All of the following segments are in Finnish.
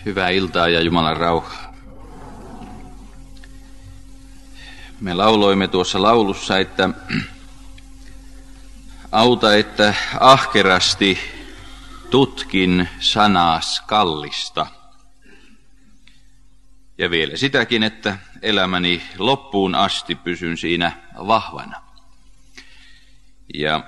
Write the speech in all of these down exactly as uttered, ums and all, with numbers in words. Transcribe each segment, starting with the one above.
Hyvää iltaa ja Jumalan rauhaa. Me lauloimme tuossa laulussa, että auta, että ahkerasti tutkin sanaas kallista. Ja vielä sitäkin, että elämäni loppuun asti pysyn siinä vahvana. Ja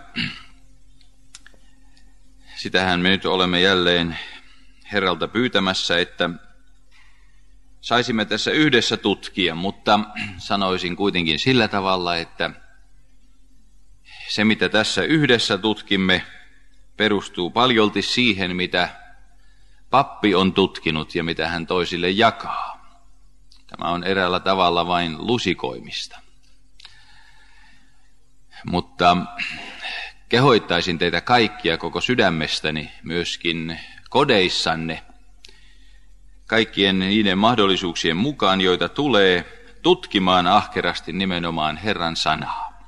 sitähän me nyt olemme jälleen Herralta pyytämässä, että saisimme tässä yhdessä tutkia, mutta sanoisin kuitenkin sillä tavalla, että se mitä tässä yhdessä tutkimme perustuu paljolti siihen, mitä pappi on tutkinut ja mitä hän toisille jakaa. Tämä on eräällä tavalla vain lusikoimista. Mutta kehoittaisin teitä kaikkia koko sydämestäni myöskin kodeissanne kaikkien niiden mahdollisuuksien mukaan, joita tulee, tutkimaan ahkerasti nimenomaan Herran sanaa.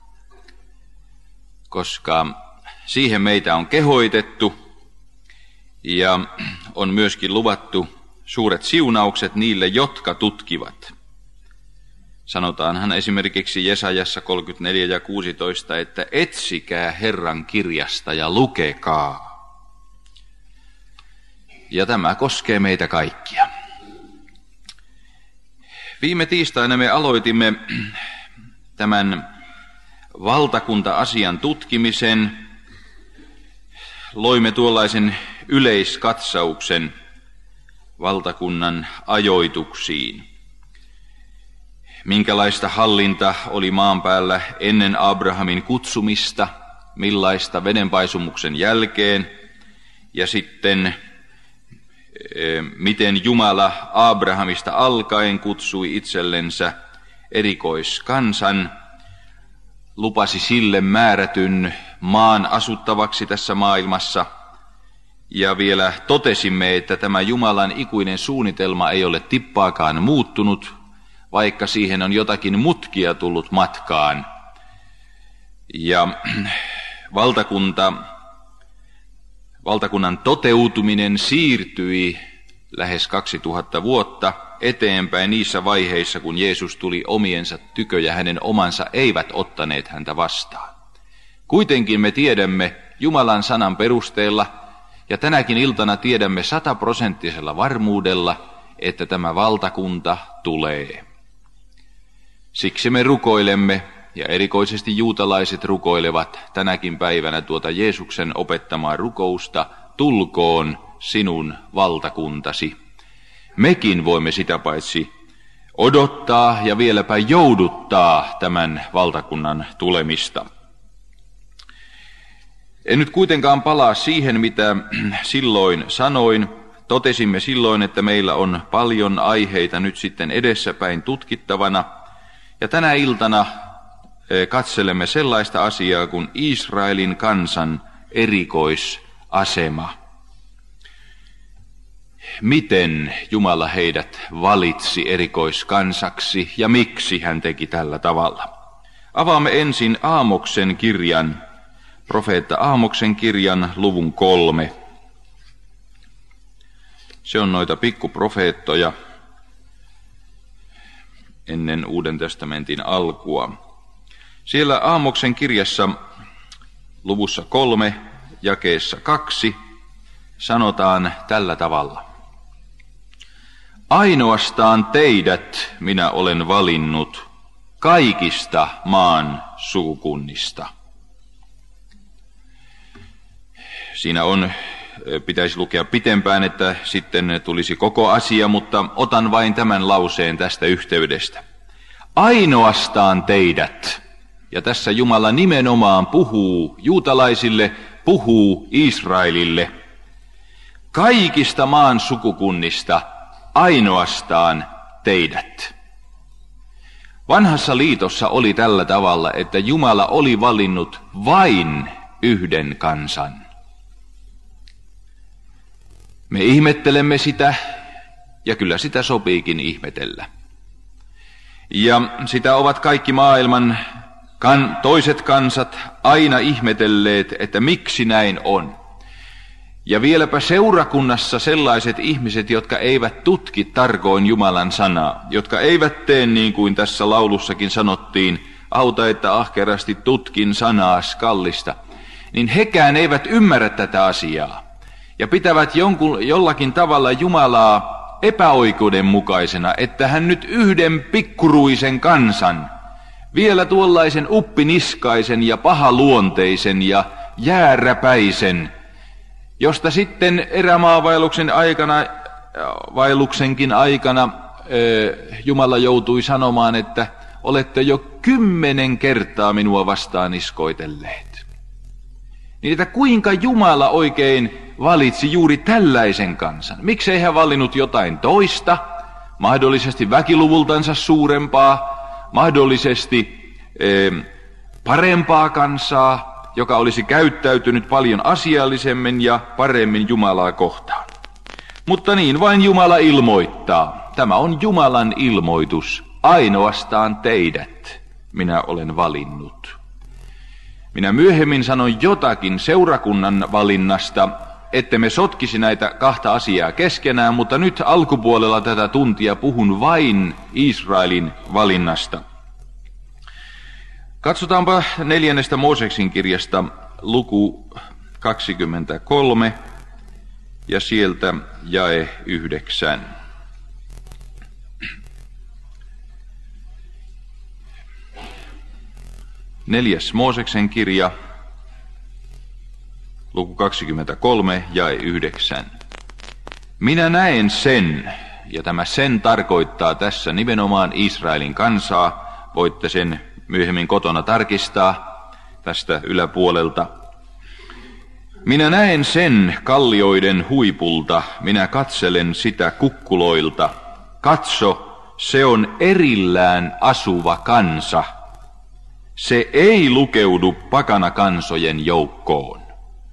Koska siihen meitä on kehoitettu ja on myöskin luvattu suuret siunaukset niille, jotka tutkivat. Sanotaanhan esimerkiksi Jesajassa kolmekymmentäneljä ja kuusitoista, että etsikää Herran kirjasta ja lukekaa. Ja tämä koskee meitä kaikkia. Viime tiistaina me aloitimme tämän valtakunta-asian tutkimisen. Loimme tuollaisen yleiskatsauksen valtakunnan ajoituksiin. Minkälaista hallinta oli maan päällä ennen Abrahamin kutsumista, millaista vedenpaisumuksen jälkeen, ja sitten miten Jumala Abrahamista alkaen kutsui itsellensä erikoiskansan, lupasi sille määrätyn maan asuttavaksi tässä maailmassa, ja vielä totesimme, että tämä Jumalan ikuinen suunnitelma ei ole tippaakaan muuttunut, vaikka siihen on jotakin mutkia tullut matkaan. Ja valtakunta, valtakunnan toteutuminen siirtyi lähes kaksituhatta vuotta eteenpäin niissä vaiheissa, kun Jeesus tuli omiensa tykö ja hänen omansa eivät ottaneet häntä vastaan. Kuitenkin me tiedämme Jumalan sanan perusteella, ja tänäkin iltana tiedämme sataprosenttisella varmuudella, että tämä valtakunta tulee. Siksi me rukoilemme, ja erikoisesti juutalaiset rukoilevat tänäkin päivänä tuota Jeesuksen opettamaa rukousta, tulkoon sinun valtakuntasi. Mekin voimme sitä paitsi odottaa ja vieläpä jouduttaa tämän valtakunnan tulemista. En nyt kuitenkaan palaa siihen, mitä silloin sanoin. Totesimme silloin, että meillä on paljon aiheita nyt sitten edessäpäin tutkittavana. Ja tänä iltana katselemme sellaista asiaa kuin Israelin kansan erikoisasema. Miten Jumala heidät valitsi erikoiskansaksi ja miksi hän teki tällä tavalla? Avaamme ensin Aamoksen kirjan, profeetta Aamoksen kirjan luvun kolme. Se on noita pikkuprofeettoja ennen Uuden testamentin alkua. Siellä Aamoksen kirjassa luvussa kolme, jakeessa kaksi, sanotaan tällä tavalla. Ainoastaan teidät minä olen valinnut kaikista maan sukukunnista. Siinä on, pitäisi lukea pitempään, että sitten tulisi koko asia, mutta otan vain tämän lauseen tästä yhteydestä. Ainoastaan teidät. Ja tässä Jumala nimenomaan puhuu juutalaisille, puhuu Israelille. Kaikista maan sukukunnista ainoastaan teidät. Vanhassa liitossa oli tällä tavalla, että Jumala oli valinnut vain yhden kansan. Me ihmettelemme sitä, ja kyllä sitä sopiikin ihmetellä. Ja sitä ovat kaikki maailman kan, toiset kansat aina ihmetelleet, että miksi näin on. Ja vieläpä seurakunnassa sellaiset ihmiset, jotka eivät tutki tarkoin Jumalan sanaa, jotka eivät tee niin kuin tässä laulussakin sanottiin, auta, että ahkerasti tutkin sanaa skallista, niin hekään eivät ymmärrä tätä asiaa ja pitävät jonkun, jollakin tavalla Jumalaa epäoikeudenmukaisena, että hän nyt yhden pikkuruisen kansan, vielä tuollaisen uppiniskaisen ja pahaluonteisen ja jääräpäisen, josta sitten erämaavaelluksen aikana, vaelluksenkin aikana Jumala joutui sanomaan, että olette jo kymmenen kertaa minua vastaan iskoitelleet. Niin että kuinka Jumala oikein valitsi juuri tällaisen kansan? Miksei hän valinnut jotain toista, mahdollisesti väkiluvultansa suurempaa, mahdollisesti eh, parempaa kansaa, joka olisi käyttäytynyt paljon asiallisemmin ja paremmin Jumalaa kohtaan. Mutta niin vain Jumala ilmoittaa. Tämä on Jumalan ilmoitus. Ainoastaan teidät minä olen valinnut. Minä myöhemmin sanoin jotakin seurakunnan valinnasta, ette me sotkisi näitä kahta asiaa keskenään, mutta nyt alkupuolella tätä tuntia puhun vain Israelin valinnasta. Katsotaanpa neljännestä Mooseksin kirjasta luku kaksikymmentäkolme ja sieltä jae yhdeksän. Neljäs Mooseksen kirja, luku kaksikymmentäkolme, jae yhdeksän. Minä näen sen, ja tämä sen tarkoittaa tässä nimenomaan Israelin kansaa, voitte sen myöhemmin kotona tarkistaa tästä yläpuolelta. Minä näen sen kallioiden huipulta, minä katselen sitä kukkuloilta. Katso, se on erillään asuva kansa. Se ei lukeudu pakanakansojen joukkoon.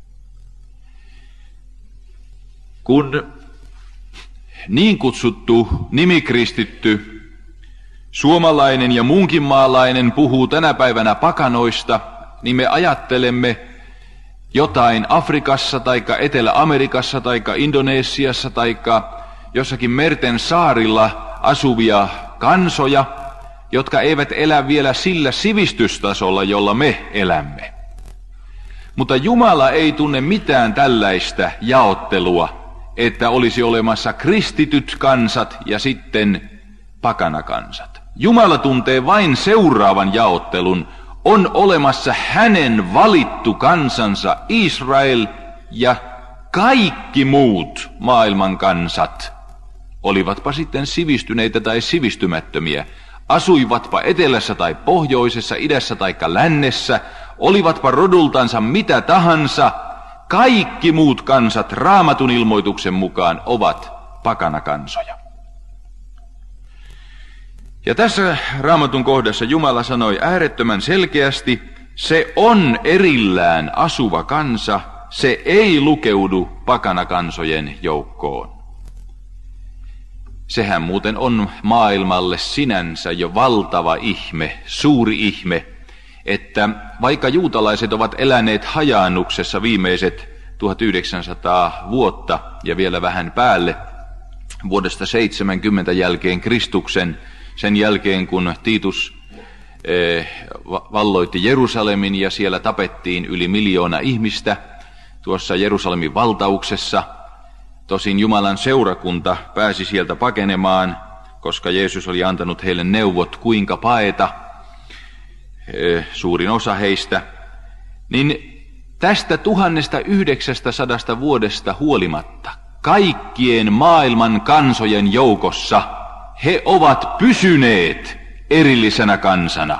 Kun niin kutsuttu nimikristitty suomalainen ja muunkin maalainen puhuu tänä päivänä pakanoista, niin me ajattelemme jotain Afrikassa taikka Etelä-Amerikassa taikka Indonesiassa taikka jossakin merten saarilla asuvia kansoja, jotka eivät elä vielä sillä sivistystasolla, jolla me elämme. Mutta Jumala ei tunne mitään tällaista jaottelua, että olisi olemassa kristityt kansat ja sitten pakanakansat. Jumala tuntee vain seuraavan jaottelun. On olemassa hänen valittu kansansa Israel ja kaikki muut maailman kansat, olivatpa sitten sivistyneitä tai sivistymättömiä, asuivatpa etelässä tai pohjoisessa, idässä tai lännessä, olivatpa rodultansa mitä tahansa, kaikki muut kansat Raamatun ilmoituksen mukaan ovat pakanakansoja. Ja tässä Raamatun kohdassa Jumala sanoi äärettömän selkeästi, se on erillään asuva kansa, se ei lukeudu pakanakansojen joukkoon. Sehän muuten on maailmalle sinänsä jo valtava ihme, suuri ihme, että vaikka juutalaiset ovat eläneet hajaannuksessa viimeiset tuhatyhdeksänsataa vuotta ja vielä vähän päälle vuodesta seitsemänkymmentä jälkeen Kristuksen, sen jälkeen kun Titus eh, valloitti Jerusalemin ja siellä tapettiin yli miljoona ihmistä tuossa Jerusalemin valtauksessa. Tosin Jumalan seurakunta pääsi sieltä pakenemaan, koska Jeesus oli antanut heille neuvot kuinka paeta, eh, suurin osa heistä. Niin tästä tuhannesta yhdeksästä sadasta vuodesta huolimatta kaikkien maailman kansojen joukossa he ovat pysyneet erillisenä kansana.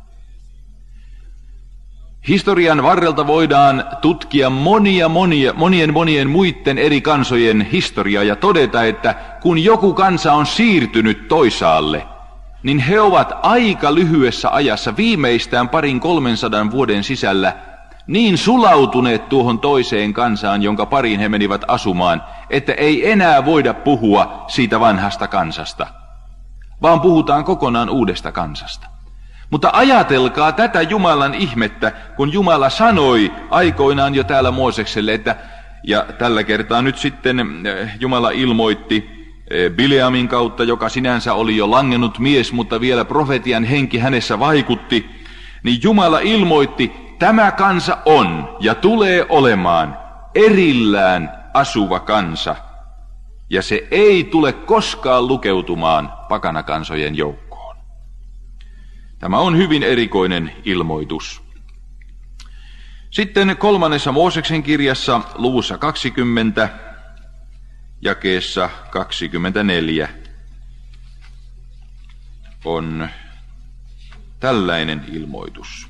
Historian varrelta voidaan tutkia monia, monia, monien monien muiden eri kansojen historiaa ja todeta, että kun joku kansa on siirtynyt toisaalle, niin he ovat aika lyhyessä ajassa, viimeistään parin kolmensadan vuoden sisällä, niin sulautuneet tuohon toiseen kansaan, jonka pariin he menivät asumaan, että ei enää voida puhua siitä vanhasta kansasta, vaan puhutaan kokonaan uudesta kansasta. Mutta ajatelkaa tätä Jumalan ihmettä, kun Jumala sanoi aikoinaan jo täällä Moosekselle, että Ja tällä kertaa nyt sitten Jumala ilmoitti Bileamin kautta, joka sinänsä oli jo langennut mies, mutta vielä profetian henki hänessä vaikutti, niin Jumala ilmoitti, tämä kansa on ja tulee olemaan erillään asuva kansa, ja se ei tule koskaan lukeutumaan pakanakansojen joukkoon. Tämä on hyvin erikoinen ilmoitus. Sitten kolmannessa Mooseksen kirjassa luvussa kaksikymmentä, jakeessa kaksikymmentäneljä on tällainen ilmoitus.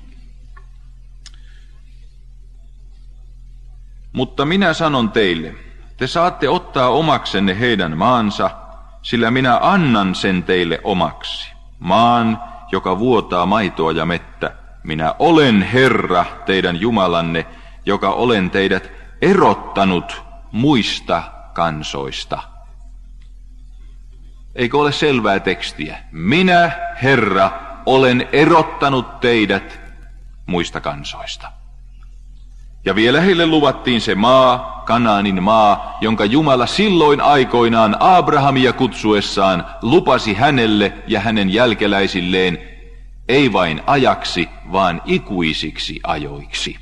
Mutta minä sanon teille, te saatte ottaa omaksenne heidän maansa, sillä minä annan sen teille omaksi. Maan, joka vuotaa maitoa ja mettä. Minä olen Herra, teidän Jumalanne, joka olen teidät erottanut muista kansoista. Eikö ole selvää tekstiä? Minä, Herra, olen erottanut teidät muista kansoista. Ja vielä heille luvattiin se maa, Kanaanin maa, jonka Jumala silloin aikoinaan Abrahamia kutsuessaan lupasi hänelle ja hänen jälkeläisilleen, ei vain ajaksi, vaan ikuisiksi ajoiksi.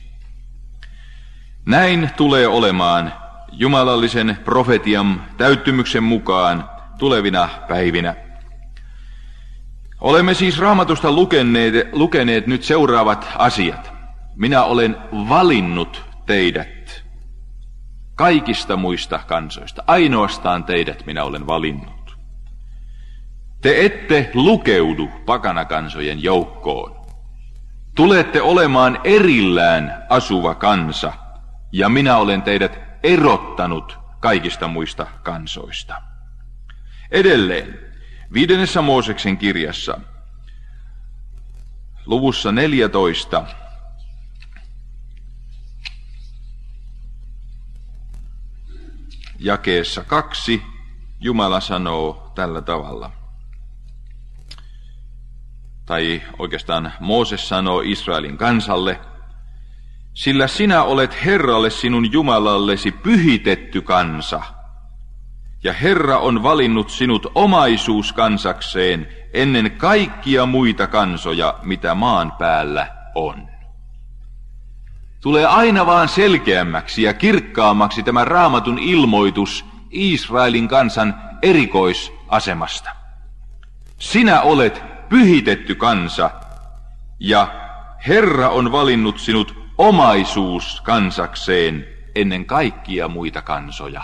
Näin tulee olemaan jumalallisen profetian täyttymyksen mukaan tulevina päivinä. Olemme siis Raamatusta lukeneet, lukeneet nyt seuraavat asiat. Minä olen valinnut teidät kaikista muista kansoista. Ainoastaan teidät minä olen valinnut. Te ette lukeudu pakanakansojen joukkoon. Tulette olemaan erillään asuva kansa, ja minä olen teidät erottanut kaikista muista kansoista. Edelleen, viidennessä Mooseksen kirjassa, luvussa neljätoista, jakeessa kaksi, Jumala sanoo tällä tavalla. Tai oikeastaan Mooses sanoo Israelin kansalle, sillä sinä olet Herralle sinun Jumalallesi pyhitetty kansa, ja Herra on valinnut sinut omaisuuskansakseen ennen kaikkia muita kansoja, mitä maan päällä on. Tulee aina vaan selkeämmäksi ja kirkkaammaksi tämä Raamatun ilmoitus Israelin kansan erikoisasemasta. Sinä olet pyhitetty kansa, ja Herra on valinnut sinut omaisuuskansakseen ennen kaikkia muita kansoja.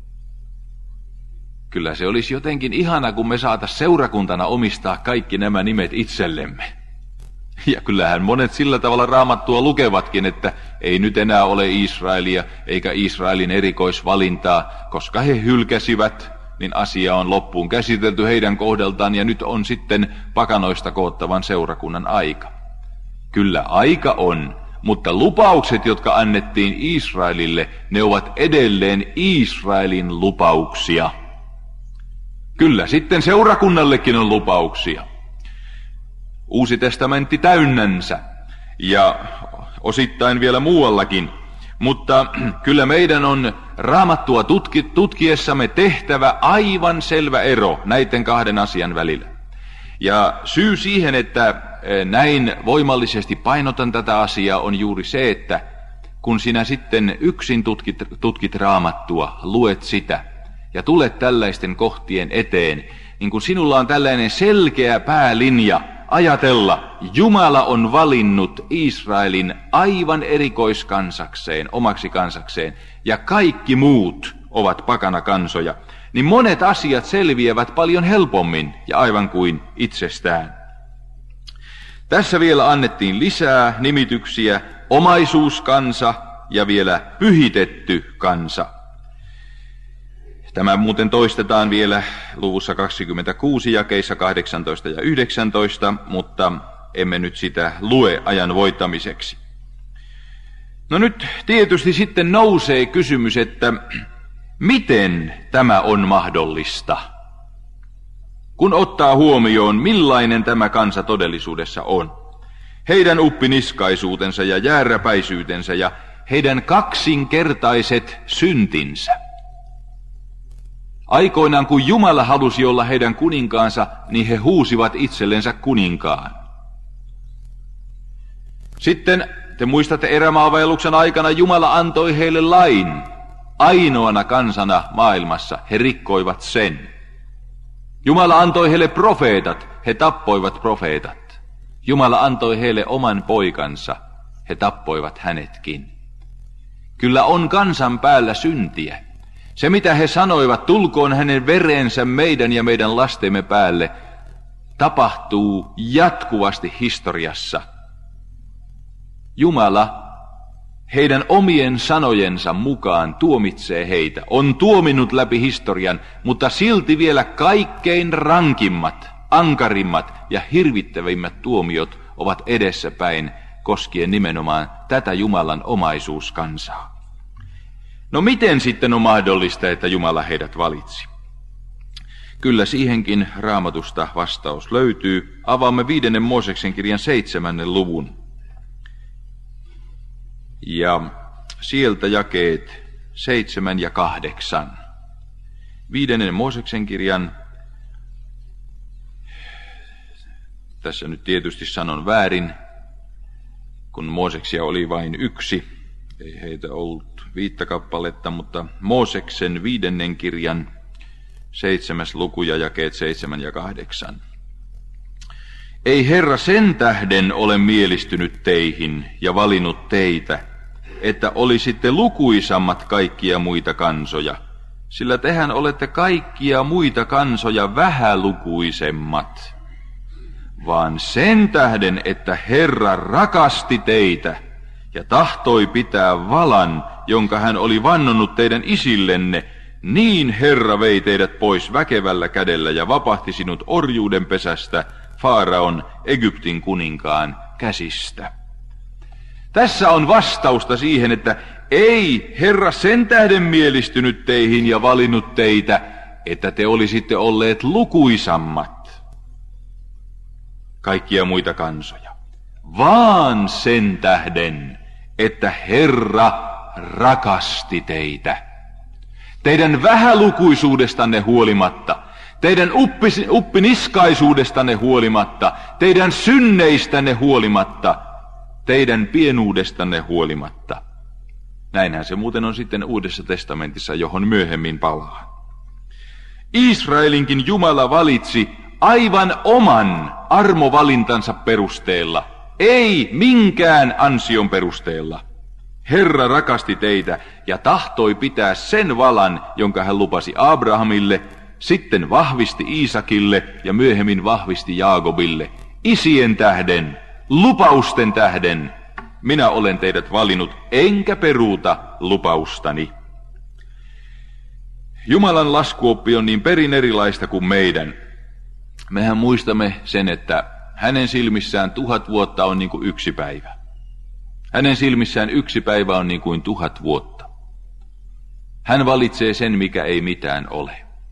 Kyllä se olisi jotenkin ihana, kun me saatais seurakuntana omistaa kaikki nämä nimet itsellemme. Ja kyllähän monet sillä tavalla Raamattua lukevatkin, että ei nyt enää ole Israelia eikä Israelin erikoisvalintaa, koska he hylkäsivät, niin asia on loppuun käsitelty heidän kohdaltaan ja nyt on sitten pakanoista koottavan seurakunnan aika. Kyllä aika on, mutta lupaukset, jotka annettiin Israelille, ne ovat edelleen Israelin lupauksia. Kyllä sitten seurakunnallekin on lupauksia. Uusi testamentti täynnänsä ja osittain vielä muuallakin, mutta kyllä meidän on Raamattua tutki, tutkiessamme tehtävä aivan selvä ero näiden kahden asian välillä. Ja syy siihen, että näin voimallisesti painotan tätä asiaa, on juuri se, että kun sinä sitten yksin tutkit, tutkit Raamattua, luet sitä ja tulet tällaisten kohtien eteen, niin kun sinulla on tällainen selkeä päälinja ajatella, Jumala on valinnut Israelin aivan erikoiskansakseen, omaksi kansakseen, ja kaikki muut ovat pakana kansoja, niin monet asiat selviävät paljon helpommin ja aivan kuin itsestään. Tässä vielä annettiin lisää nimityksiä, omaisuuskansa ja vielä pyhitetty kansa. Tämä muuten toistetaan vielä luvussa kaksikymmentäkuusi jakeissa kahdeksantoista ja yhdeksäntoista, mutta emme nyt sitä lue ajan voittamiseksi. No nyt tietysti sitten nousee kysymys, että miten tämä on mahdollista? Kun ottaa huomioon, millainen tämä kansa todellisuudessa on. Heidän uppiniskaisuutensa ja jääräpäisyytensä ja heidän kaksinkertaiset syntinsä. Aikoinaan kun Jumala halusi olla heidän kuninkaansa, niin he huusivat itsellensä kuninkaan. Sitten te muistatte erämaavaelluksen aikana Jumala antoi heille lain. Ainoana kansana maailmassa he rikkoivat sen. Jumala antoi heille profeetat, he tappoivat profeetat. Jumala antoi heille oman poikansa, he tappoivat hänetkin. Kyllä on kansan päällä syntiä. Se mitä he sanoivat, tulkoon hänen verensä meidän ja meidän lastemme päälle, tapahtuu jatkuvasti historiassa. Jumala heidän omien sanojensa mukaan tuomitsee heitä, on tuominnut läpi historian, mutta silti vielä kaikkein rankimmat, ankarimmat ja hirvittävimmät tuomiot ovat edessäpäin koskien nimenomaan tätä Jumalan omaisuuskansaa. No miten sitten on mahdollista, että Jumala heidät valitsi? Kyllä siihenkin Raamatusta vastaus löytyy. Avaamme viidennen Mooseksen kirjan seitsemännen luvun. Ja sieltä jakeet seitsemän ja kahdeksan. Viidennen Mooseksen kirjan, tässä nyt tietysti sanon väärin, kun Mooseksia oli vain yksi, ei heitä ollut viittä kappaletta, mutta Mooseksen viidennen kirjan seitsemäs luku ja jakeet seitsemän ja kahdeksan. Ei Herra sen tähden ole mielistynyt teihin ja valinnut teitä, että olisitte lukuisammat kaikkia muita kansoja, sillä tehän olette kaikkia muita kansoja vähälukuisemmat, vaan sen tähden, että Herra rakasti teitä ja tahtoi pitää valan, jonka hän oli vannonut teidän isillenne, niin Herra vei teidät pois väkevällä kädellä ja vapahti sinut orjuuden pesästä, Faaraon, Egyptin kuninkaan käsistä. Tässä on vastausta siihen, että ei Herra sen tähden mielistynyt teihin ja valinnut teitä, että te olisitte olleet lukuisammat kaikkia muita kansoja, vaan sen tähden, että Herra rakasti teitä. Teidän vähälukuisuudestanne huolimatta, teidän uppis, uppiniskaisuudestanne huolimatta, teidän synneistänne huolimatta, teidän pienuudestanne huolimatta. Näinhän se muuten on sitten Uudessa testamentissa, johon myöhemmin palaan. Israelinkin Jumala valitsi aivan oman armovalintansa perusteella, ei minkään ansion perusteella. Herra rakasti teitä ja tahtoi pitää sen valan, jonka hän lupasi Abrahamille, sitten vahvisti Iisakille ja myöhemmin vahvisti Jaakobille. Isien tähden, lupausten tähden, minä olen teidät valinnut, enkä peruuta lupaustani. Jumalan laskuoppi on niin perin erilaista kuin meidän. Mehän muistamme sen, että hänen silmissään tuhat vuotta on niin kuin yksi päivä. Hänen silmissään yksi päivä on niin kuin tuhat vuotta. Hän valitsee sen, mikä ei mitään ole.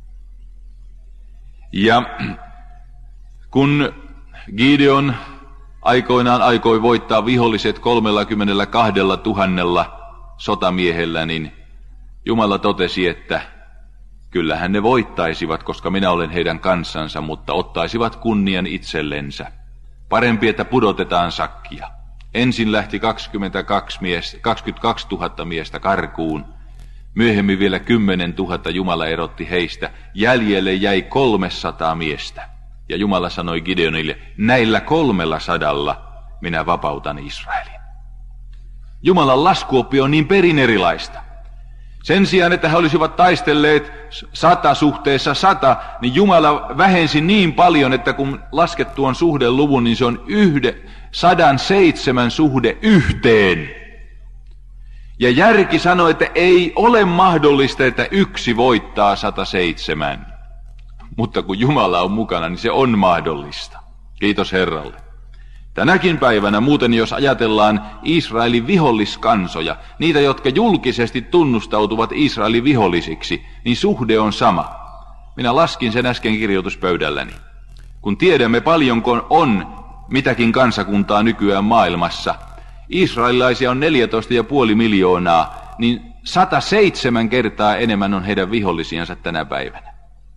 Ja kun Gideon aikoinaan aikoi voittaa viholliset kolmellakymmenelläkahdella tuhannella sotamiehellä, niin Jumala totesi, että kyllähän ne voittaisivat, koska minä olen heidän kansansa, mutta ottaisivat kunnian itsellensä. Parempi, että pudotetaan sakkia. Ensin lähti kaksikymmentäkaksi, mies, kaksikymmentäkaksituhatta miestä karkuun. Myöhemmin vielä kymmenen tuhatta Jumala erotti heistä. Jäljelle jäi kolmesataa miestä. Ja Jumala sanoi Gideonille, näillä kolmella sadalla minä vapautan Israelin. Jumalan laskuoppi on niin perin erilaista. Sen sijaan, että he olisivat taistelleet sata suhteessa sata, niin Jumala vähensi niin paljon, että kun laskettu on suhdeluvun, niin se on yhde, sadan seitsemän suhde yhteen. Ja järki sanoi, että ei ole mahdollista, että yksi voittaa sata seitsemän. Mutta kun Jumala on mukana, niin se on mahdollista. Kiitos Herralle. Tänäkin päivänä muuten, jos ajatellaan Israelin viholliskansoja, niitä, jotka julkisesti tunnustautuvat Israelin vihollisiksi, niin suhde on sama. Minä laskin sen äsken kirjoituspöydälläni. Kun tiedämme paljonko on mitäkin kansakuntaa nykyään maailmassa, Israelilaisia on neljätoista pilkku viisi miljoonaa, niin sata seitsemän kertaa enemmän on heidän vihollisiansa tänä päivänä,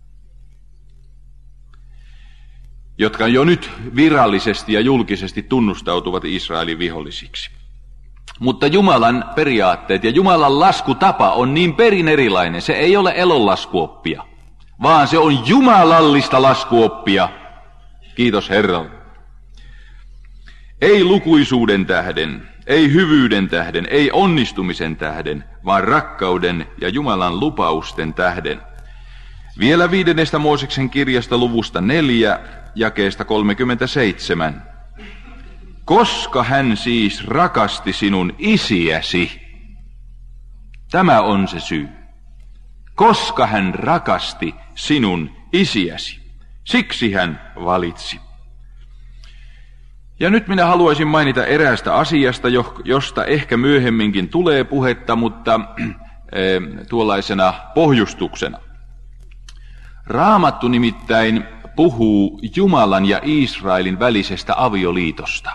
jotka jo nyt virallisesti ja julkisesti tunnustautuvat Israelin vihollisiksi. Mutta Jumalan periaatteet ja Jumalan laskutapa on niin perin erilainen. Se ei ole elonlaskuoppia, vaan se on jumalallista laskuoppia. Kiitos Herralle. Ei lukuisuuden tähden, ei hyvyyden tähden, ei onnistumisen tähden, vaan rakkauden ja Jumalan lupausten tähden. Vielä viidennestä Mooseksen kirjasta luvusta neljä, jakeesta kolmekymmentäseitsemän. Koska hän siis rakasti sinun isiäsi, tämä on se syy. Koska hän rakasti sinun isiäsi, siksi hän valitsi. Ja nyt minä haluaisin mainita eräästä asiasta, josta ehkä myöhemminkin tulee puhetta, mutta e, tuollaisena pohjustuksena. Raamattu nimittäin puhuu Jumalan ja Israelin välisestä avioliitosta.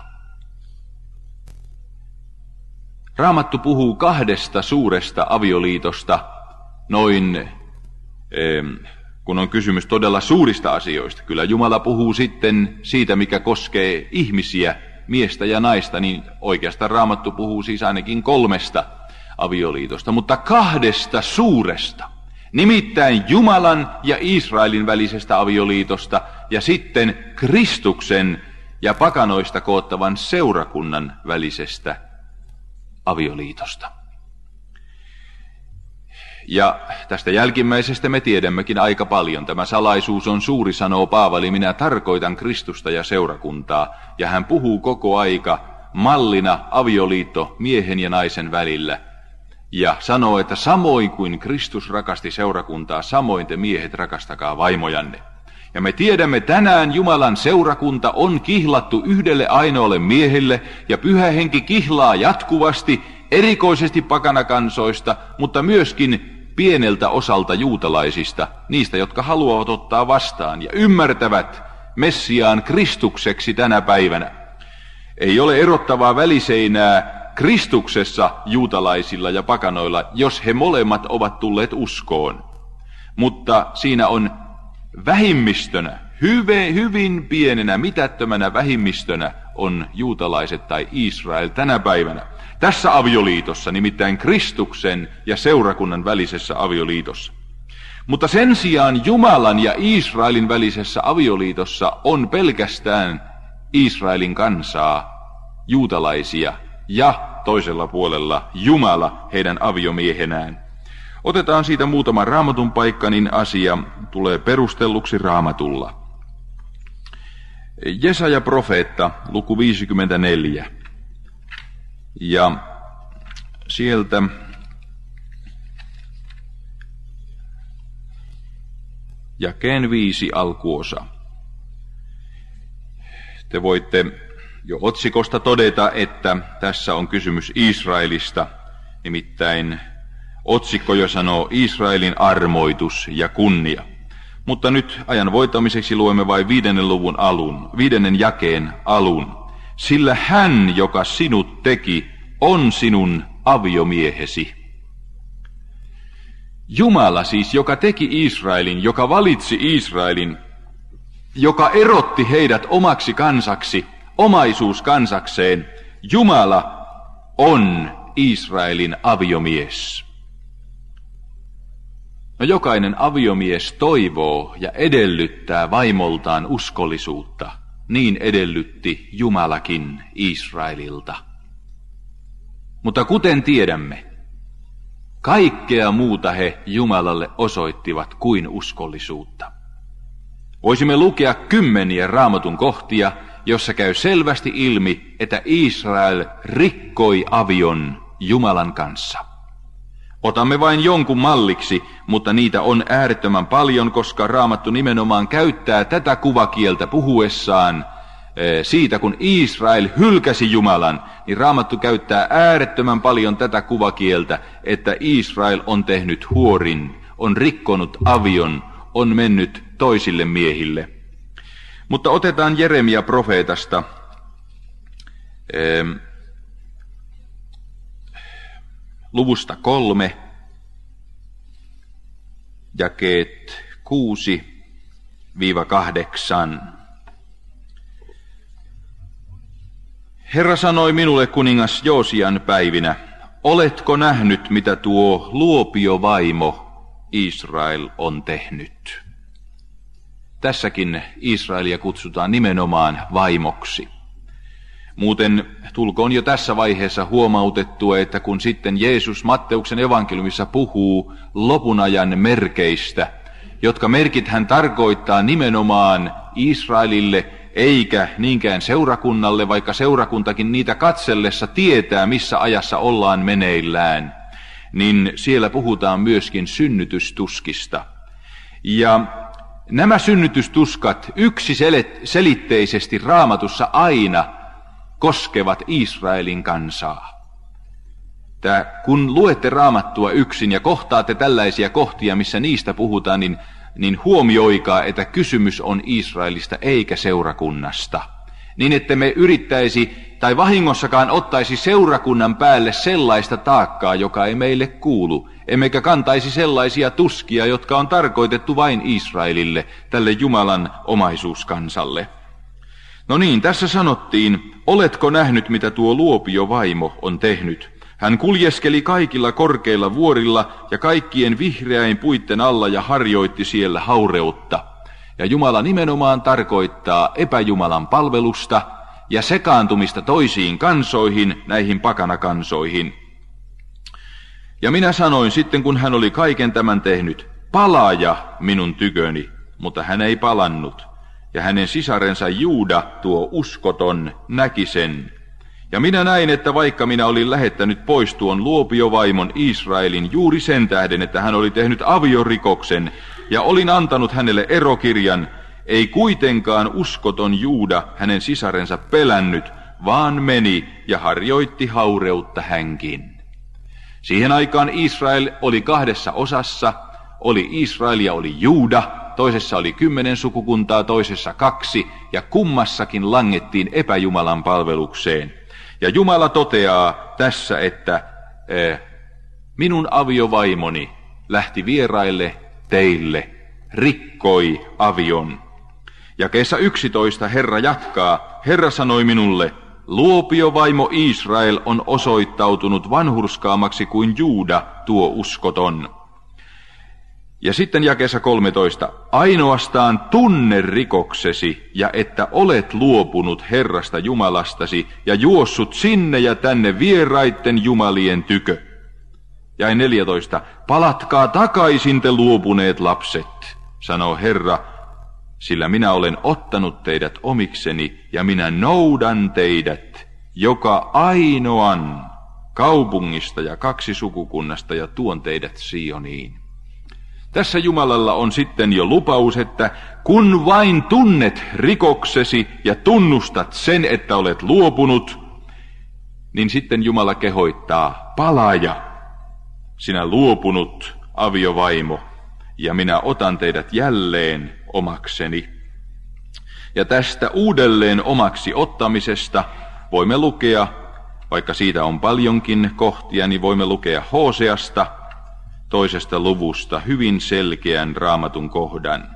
Raamattu puhuu kahdesta suuresta avioliitosta, noin, kun on kysymys todella suurista asioista. Kyllä Jumala puhuu sitten siitä, mikä koskee ihmisiä, miestä ja naista, niin oikeastaan Raamattu puhuu siis ainakin kolmesta avioliitosta, mutta kahdesta suuresta. Nimittäin Jumalan ja Israelin välisestä avioliitosta ja sitten Kristuksen ja pakanoista koottavan seurakunnan välisestä avioliitosta. Ja tästä jälkimmäisestä me tiedämmekin aika paljon. Tämä salaisuus on suuri, sanoo Paavali, minä tarkoitan Kristusta ja seurakuntaa. Ja hän puhuu koko aika mallina avioliitto miehen ja naisen välillä. Ja sanoo, että samoin kuin Kristus rakasti seurakuntaa, samoin te miehet rakastakaa vaimojanne. Ja me tiedämme tänään Jumalan seurakunta on kihlattu yhdelle ainoalle miehelle, ja Pyhä Henki kihlaa jatkuvasti, erikoisesti pakanakansoista, mutta myöskin pieneltä osalta juutalaisista, niistä, jotka haluavat ottaa vastaan ja ymmärtävät Messiaan Kristukseksi tänä päivänä. Ei ole erottavaa väliseinää Kristuksessa juutalaisilla ja pakanoilla, jos he molemmat ovat tulleet uskoon. Mutta siinä on vähimmistönä, hyvin, hyvin pienenä, mitättömänä vähimmistönä on juutalaiset tai Israel tänä päivänä. Tässä avioliitossa, nimittäin Kristuksen ja seurakunnan välisessä avioliitossa. Mutta sen sijaan Jumalan ja Israelin välisessä avioliitossa on pelkästään Israelin kansaa, juutalaisia ja toisella puolella Jumala heidän aviomiehenään. Otetaan siitä muutama Raamatun paikka, niin asia tulee perustelluksi Raamatulla. Jesaja profeetta, luku viisikymmentäneljä. Ja sieltä jakeen viisi alkuosa. Te voitte jo otsikosta todeta, että tässä on kysymys Israelista, nimittäin otsikko jo sanoo Israelin armoitus ja kunnia. Mutta nyt ajan voittamiseksi luemme vain viidennen luvun alun, viidennen jakeen alun. Sillä hän, joka sinut teki, on sinun aviomiehesi. Jumala siis, joka teki Israelin, joka valitsi Israelin, joka erotti heidät omaksi kansaksi, omaisuuskansakseen, Jumala on Israelin aviomies. No jokainen aviomies toivoo ja edellyttää vaimoltaan uskollisuutta. Niin edellytti Jumalakin Israelilta. Mutta kuten tiedämme, kaikkea muuta he Jumalalle osoittivat kuin uskollisuutta. Voisimme lukea kymmeniä Raamatun kohtia, jossa käy selvästi ilmi, että Israel rikkoi avion Jumalan kanssa. Otamme vain jonkun malliksi, mutta niitä on äärettömän paljon, koska Raamattu nimenomaan käyttää tätä kuvakieltä puhuessaan siitä, kun Israel hylkäsi Jumalan, niin Raamattu käyttää äärettömän paljon tätä kuvakieltä, että Israel on tehnyt huorin, on rikkonut avion, on mennyt toisille miehille. Mutta otetaan Jeremia profeetasta luvusta kolme, jakeet kuusi viiva kahdeksan. Herra sanoi minulle kuningas Joosian päivinä, oletko nähnyt, mitä tuo luopiovaimo Israel on tehnyt? Tässäkin Israelia kutsutaan nimenomaan vaimoksi. Muuten tulkoon jo tässä vaiheessa huomautettua, että kun sitten Jeesus Matteuksen evankeliumissa puhuu lopun ajan merkeistä, jotka merkit hän tarkoittaa nimenomaan Israelille eikä niinkään seurakunnalle, vaikka seurakuntakin niitä katsellessa tietää, missä ajassa ollaan meneillään, niin siellä puhutaan myöskin synnytystuskista. Ja nämä synnytystuskat yksiselitteisesti Raamatussa aina koskevat Israelin kansaa. Tää, kun luette Raamattua yksin ja kohtaatte tällaisia kohtia, missä niistä puhutaan, niin, niin huomioikaa, että kysymys on Israelista eikä seurakunnasta. Niin, että me yrittäisi tai vahingossakaan ottaisi seurakunnan päälle sellaista taakkaa, joka ei meille kuulu, emmekä kantaisi sellaisia tuskia, jotka on tarkoitettu vain Israelille, tälle Jumalan omaisuuskansalle. No niin, tässä sanottiin, oletko nähnyt, mitä tuo luopiovaimo on tehnyt? Hän kuljeskeli kaikilla korkeilla vuorilla ja kaikkien vihreäin puitten alla ja harjoitti siellä haureutta. Ja Jumala nimenomaan tarkoittaa epäjumalan palvelusta ja sekaantumista toisiin kansoihin, näihin pakanakansoihin. Ja minä sanoin sitten, kun hän oli kaiken tämän tehnyt, palaaja minun tyköni, mutta hän ei palannut. Ja hänen sisarensa Juuda, tuo uskoton, näki sen. Ja minä näin, että vaikka minä olin lähettänyt pois tuon luopiovaimon Israelin juuri sen tähden, että hän oli tehnyt aviorikoksen, ja olin antanut hänelle erokirjan, ei kuitenkaan uskoton Juuda hänen sisarensa pelännyt, vaan meni ja harjoitti haureutta hänkin. Siihen aikaan Israel oli kahdessa osassa, oli Israel ja oli Juuda, toisessa oli kymmenen sukukuntaa, toisessa kaksi, ja kummassakin langettiin epäjumalan palvelukseen. Ja Jumala toteaa tässä, että eh, minun aviovaimoni lähti vieraille teille, rikkoi avion. Jakeessa yksitoista Herra jatkaa, Herra sanoi minulle, luopiovaimo Israel on osoittautunut vanhurskaamaksi kuin Juuda, tuo uskoton. Ja sitten jakeessa kolmetoista, ainoastaan tunne rikoksesi ja että olet luopunut Herrasta Jumalastasi ja juossut sinne ja tänne vieraitten jumalien tykö. Ja neljätoista, palatkaa takaisin te luopuneet lapset, sanoo Herra, sillä minä olen ottanut teidät omikseni ja minä noudan teidät, joka ainoan kaupungista ja kaksi sukukunnasta ja tuon teidät Sioniin. Tässä Jumalalla on sitten jo lupaus, että kun vain tunnet rikoksesi ja tunnustat sen, että olet luopunut, niin sitten Jumala kehoittaa, palaaja, sinä luopunut aviovaimo, ja minä otan teidät jälleen omakseni. Ja tästä uudelleen omaksi ottamisesta voimme lukea, vaikka siitä on paljonkin kohtia, niin voimme lukea Hoseasta, toisesta luvusta hyvin selkeän Raamatun kohdan.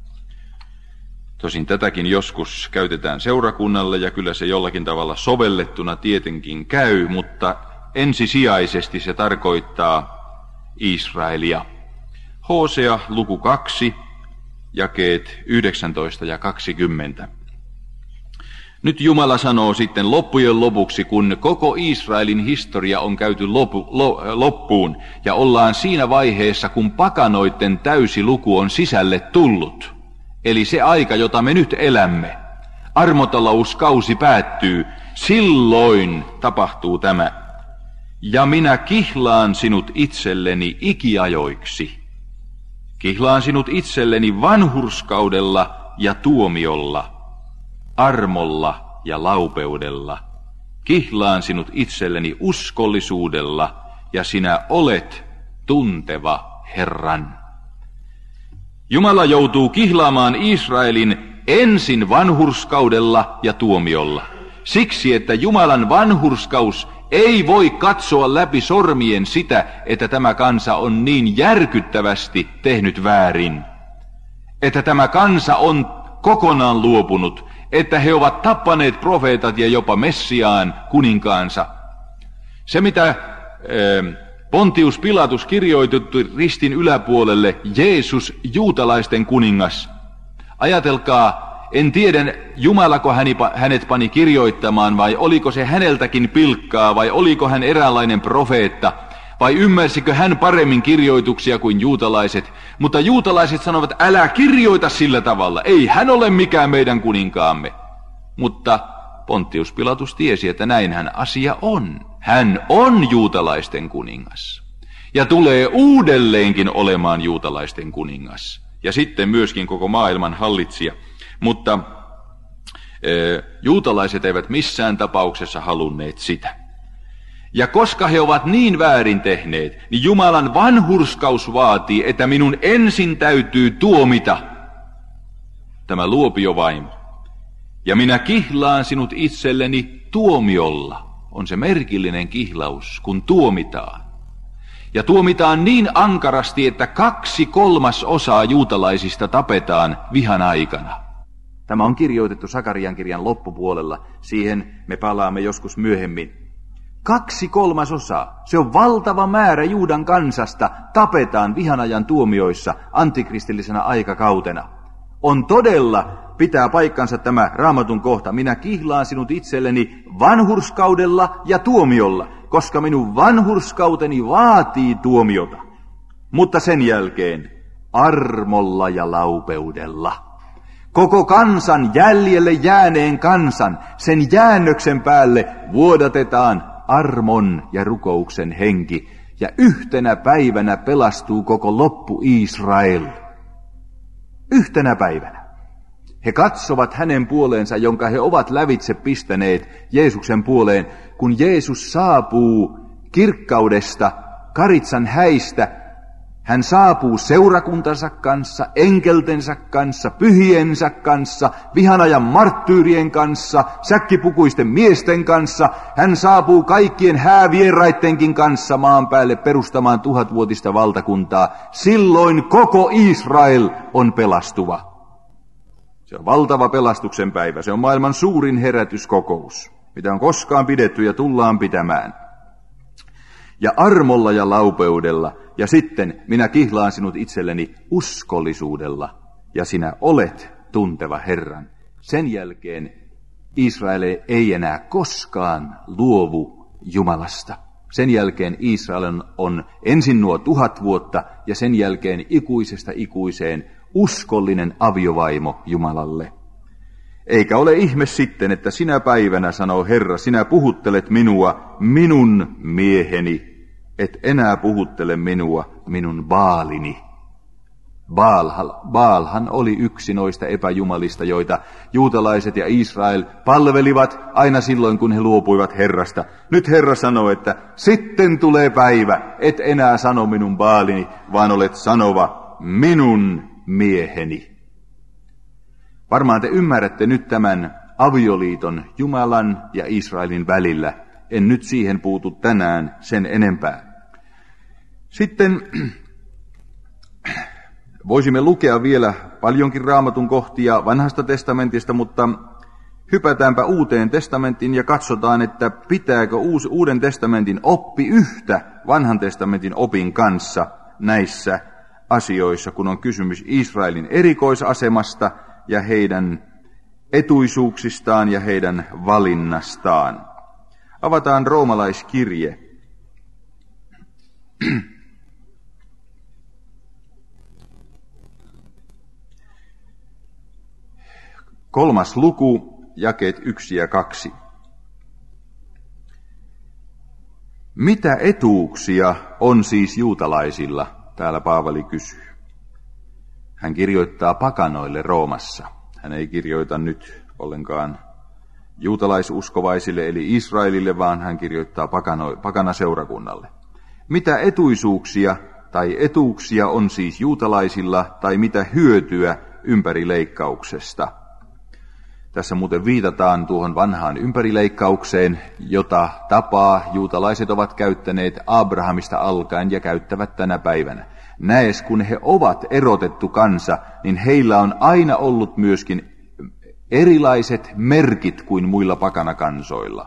Tosin tätäkin joskus käytetään seurakunnalle ja kyllä se jollakin tavalla sovellettuna tietenkin käy, mutta ensisijaisesti se tarkoittaa Israelia. Hosea luku kaksi, jakeet yhdeksäntoista ja kaksikymmentä. Nyt Jumala sanoo sitten loppujen lopuksi, kun koko Israelin historia on käyty lopu, lo, loppuun ja ollaan siinä vaiheessa, kun pakanoiden täysi luku on sisälle tullut. Eli se aika, jota me nyt elämme, armotalouskausi päättyy, silloin tapahtuu tämä. Ja minä kihlaan sinut itselleni ikiajoiksi. Kihlaan sinut itselleni vanhurskaudella ja tuomiolla. Armolla ja laupeudella. Kihlaan sinut itselleni uskollisuudella, ja sinä olet tunteva Herran. Jumala joutuu kihlaamaan Israelin ensin vanhurskaudella ja tuomiolla. Siksi, että Jumalan vanhurskaus ei voi katsoa läpi sormien sitä, että tämä kansa on niin järkyttävästi tehnyt väärin. Että tämä kansa on kokonaan luopunut, että he ovat tappaneet profeetat ja jopa Messiaan kuninkaansa. Se mitä Pontius Pilatus kirjoitettu ristin yläpuolelle, Jeesus juutalaisten kuningas. Ajatelkaa, en tiedä Jumalako hänet pani kirjoittamaan vai oliko se häneltäkin pilkkaa vai oliko hän eräänlainen profeetta vai ymmärsikö hän paremmin kirjoituksia kuin juutalaiset. Mutta juutalaiset sanovat, älä kirjoita sillä tavalla, ei hän ole mikään meidän kuninkaamme. Mutta Pontius Pilatus tiesi, että näinhän asia on. Hän on juutalaisten kuningas ja tulee uudelleenkin olemaan juutalaisten kuningas ja sitten myöskin koko maailman hallitsija. Mutta e, juutalaiset eivät missään tapauksessa halunneet sitä. Ja koska he ovat niin väärin tehneet, niin Jumalan vanhurskaus vaatii, että minun ensin täytyy tuomita tämä luopiovaimo. Ja minä kihlaan sinut itselleni tuomiolla. On se merkillinen kihlaus, kun tuomitaan. Ja tuomitaan niin ankarasti, että kaksi kolmas osaa juutalaisista tapetaan vihan aikana. Tämä on kirjoitettu Sakarian kirjan loppupuolella. Siihen me palaamme joskus myöhemmin. Kaksi kolmasosaa, se on valtava määrä Juudan kansasta, tapetaan vihanajan tuomioissa antikristillisenä aikakautena. On todella, pitää paikkansa tämä Raamatun kohta, minä kihlaan sinut itselleni vanhurskaudella ja tuomiolla, koska minun vanhurskauteni vaatii tuomiota. Mutta sen jälkeen armolla ja laupeudella. Koko kansan, jäljelle jääneen kansan, sen jäännöksen päälle vuodatetaan armon ja rukouksen henki, ja yhtenä päivänä pelastuu koko loppu Israel. Yhtenä päivänä. He katsovat hänen puoleensa, jonka he ovat lävitse pistäneet Jeesuksen puoleen, kun Jeesus saapuu kirkkaudesta, karitsan häistä. Hän saapuu seurakuntansa kanssa, enkeltensä kanssa, pyhiensä kanssa, vihanajan marttyyrien kanssa, säkkipukuisten miesten kanssa. Hän saapuu kaikkien häävieraittenkin kanssa maan päälle perustamaan tuhatvuotista valtakuntaa. Silloin koko Israel on pelastuva. Se on valtava pelastuksen päivä. Se on maailman suurin herätyskokous, mitä on koskaan pidetty ja tullaan pitämään. Ja armolla ja laupeudella. Ja sitten minä kihlaan sinut itselleni uskollisuudella, ja sinä olet tunteva Herran. Sen jälkeen Israel ei enää koskaan luovu Jumalasta. Sen jälkeen Israel on ensin nuo tuhat vuotta, ja sen jälkeen ikuisesta ikuiseen uskollinen aviovaimo Jumalalle. Eikä ole ihme sitten, että sinä päivänä, sanoo Herra, sinä puhuttelet minua, minun mieheni, et enää puhuttele minua, minun Baalini. Baalhan, Baalhan oli yksi noista epäjumalista, joita juutalaiset ja Israel palvelivat aina silloin, kun he luopuivat Herrasta. Nyt Herra sanoo, että sitten tulee päivä, et enää sano minun Baalini, vaan olet sanova minun mieheni. Varmaan te ymmärrätte nyt tämän avioliiton Jumalan ja Israelin välillä. En nyt siihen puutu tänään sen enempää. Sitten voisimme lukea vielä paljonkin Raamatun kohtia Vanhasta testamentista, mutta hypätäänpä Uuteen testamenttiin ja katsotaan, että pitääkö uusi, Uuden testamentin oppi yhtä Vanhan testamentin opin kanssa näissä asioissa, kun on kysymys Israelin erikoisasemasta ja heidän etuisuuksistaan ja heidän valinnastaan. Avataan roomalaiskirje. Kolmas luku, jakeet yksi ja kaksi. Mitä etuuksia on siis juutalaisilla? Täällä Paavali kysyy. Hän kirjoittaa pakanoille Roomassa. Hän ei kirjoita nyt ollenkaan juutalaisuskovaisille eli Israelille, vaan hän kirjoittaa pakano, pakanaseurakunnalle. Mitä etuisuuksia tai etuuksia on siis juutalaisilla tai mitä hyötyä ympärileikkauksesta? Tässä muuten viitataan tuohon vanhaan ympärileikkaukseen, jota tapaa juutalaiset ovat käyttäneet Abrahamista alkaen ja käyttävät tänä päivänä. Näes, kun he ovat erotettu kansa, niin heillä on aina ollut myöskin erilaiset merkit kuin muilla pakanakansoilla.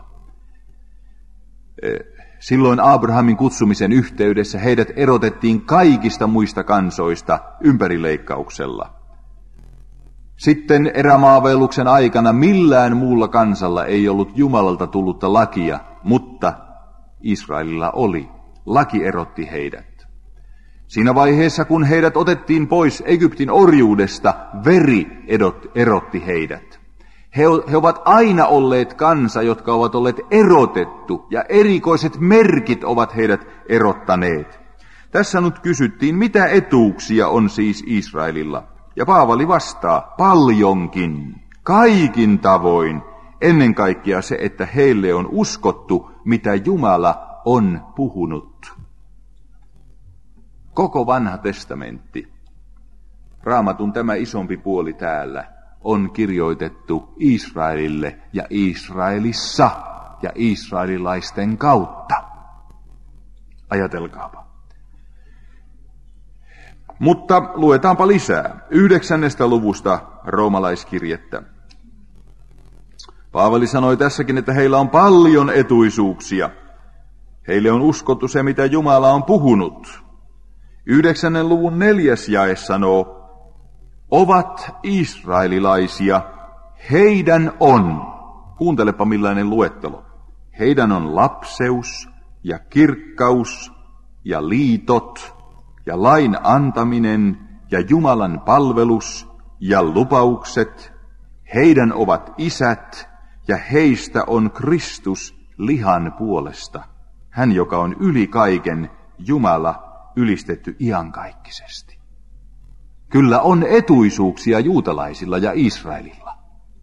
Silloin Abrahamin kutsumisen yhteydessä heidät erotettiin kaikista muista kansoista ympärileikkauksella. Sitten erämaavelluksen aikana millään muulla kansalla ei ollut Jumalalta tullutta lakia, mutta Israelilla oli. Laki erotti heidät. Siinä vaiheessa, kun heidät otettiin pois Egyptin orjuudesta, veri erotti heidät. He, he ovat aina olleet kansa, jotka ovat olleet erotettu, ja erikoiset merkit ovat heidät erottaneet. Tässä nyt kysyttiin, mitä etuuksia on siis Israelilla. Ja Paavali vastaa, paljonkin, kaikin tavoin, ennen kaikkea se, että heille on uskottu, mitä Jumala on puhunut. Koko vanha testamentti, Raamatun tämä isompi puoli täällä, on kirjoitettu Israelille ja Israelissa ja israelilaisten kautta. Ajatelkaapa. Mutta luetaanpa lisää yhdeksännestä luvusta roomalaiskirjettä. Paavali sanoi tässäkin, että heillä on paljon etuisuuksia. Heille on uskottu se, mitä Jumala on puhunut. Yhdeksännen luvun neljäs jae sanoo, ovat israelilaisia, heidän on, kuuntelepa millainen luettelo, heidän on lapseus ja kirkkaus ja liitot ja lain antaminen ja Jumalan palvelus ja lupaukset, heidän ovat isät ja heistä on Kristus lihan puolesta, hän joka on yli kaiken Jumala ylistetty iankaikkisesti. Kyllä on etuisuuksia juutalaisilla ja Israelilla.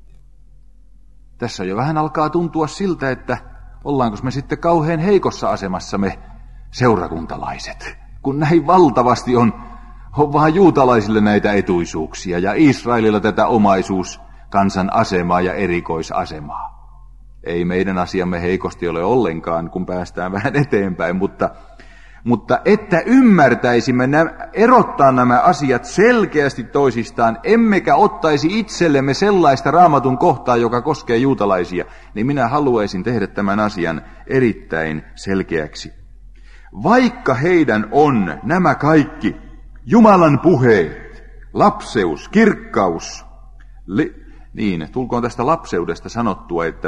Tässä jo vähän alkaa tuntua siltä, että ollaanko me sitten kauhean heikossa asemassa me seurakuntalaiset, kun näin valtavasti on, on vaan juutalaisille näitä etuisuuksia ja Israelilla tätä omaisuus kansan asemaa ja erikoisasemaa. Ei meidän asiamme heikosti ole ollenkaan, kun päästään vähän eteenpäin, mutta Mutta että ymmärtäisimme nämä, erottaa nämä asiat selkeästi toisistaan, emmekä ottaisi itsellemme sellaista Raamatun kohtaa, joka koskee juutalaisia, niin minä haluaisin tehdä tämän asian erittäin selkeäksi. Vaikka heidän on nämä kaikki Jumalan puheet, lapseus, kirkkaus, li, niin tulkoon tästä lapseudesta sanottua, että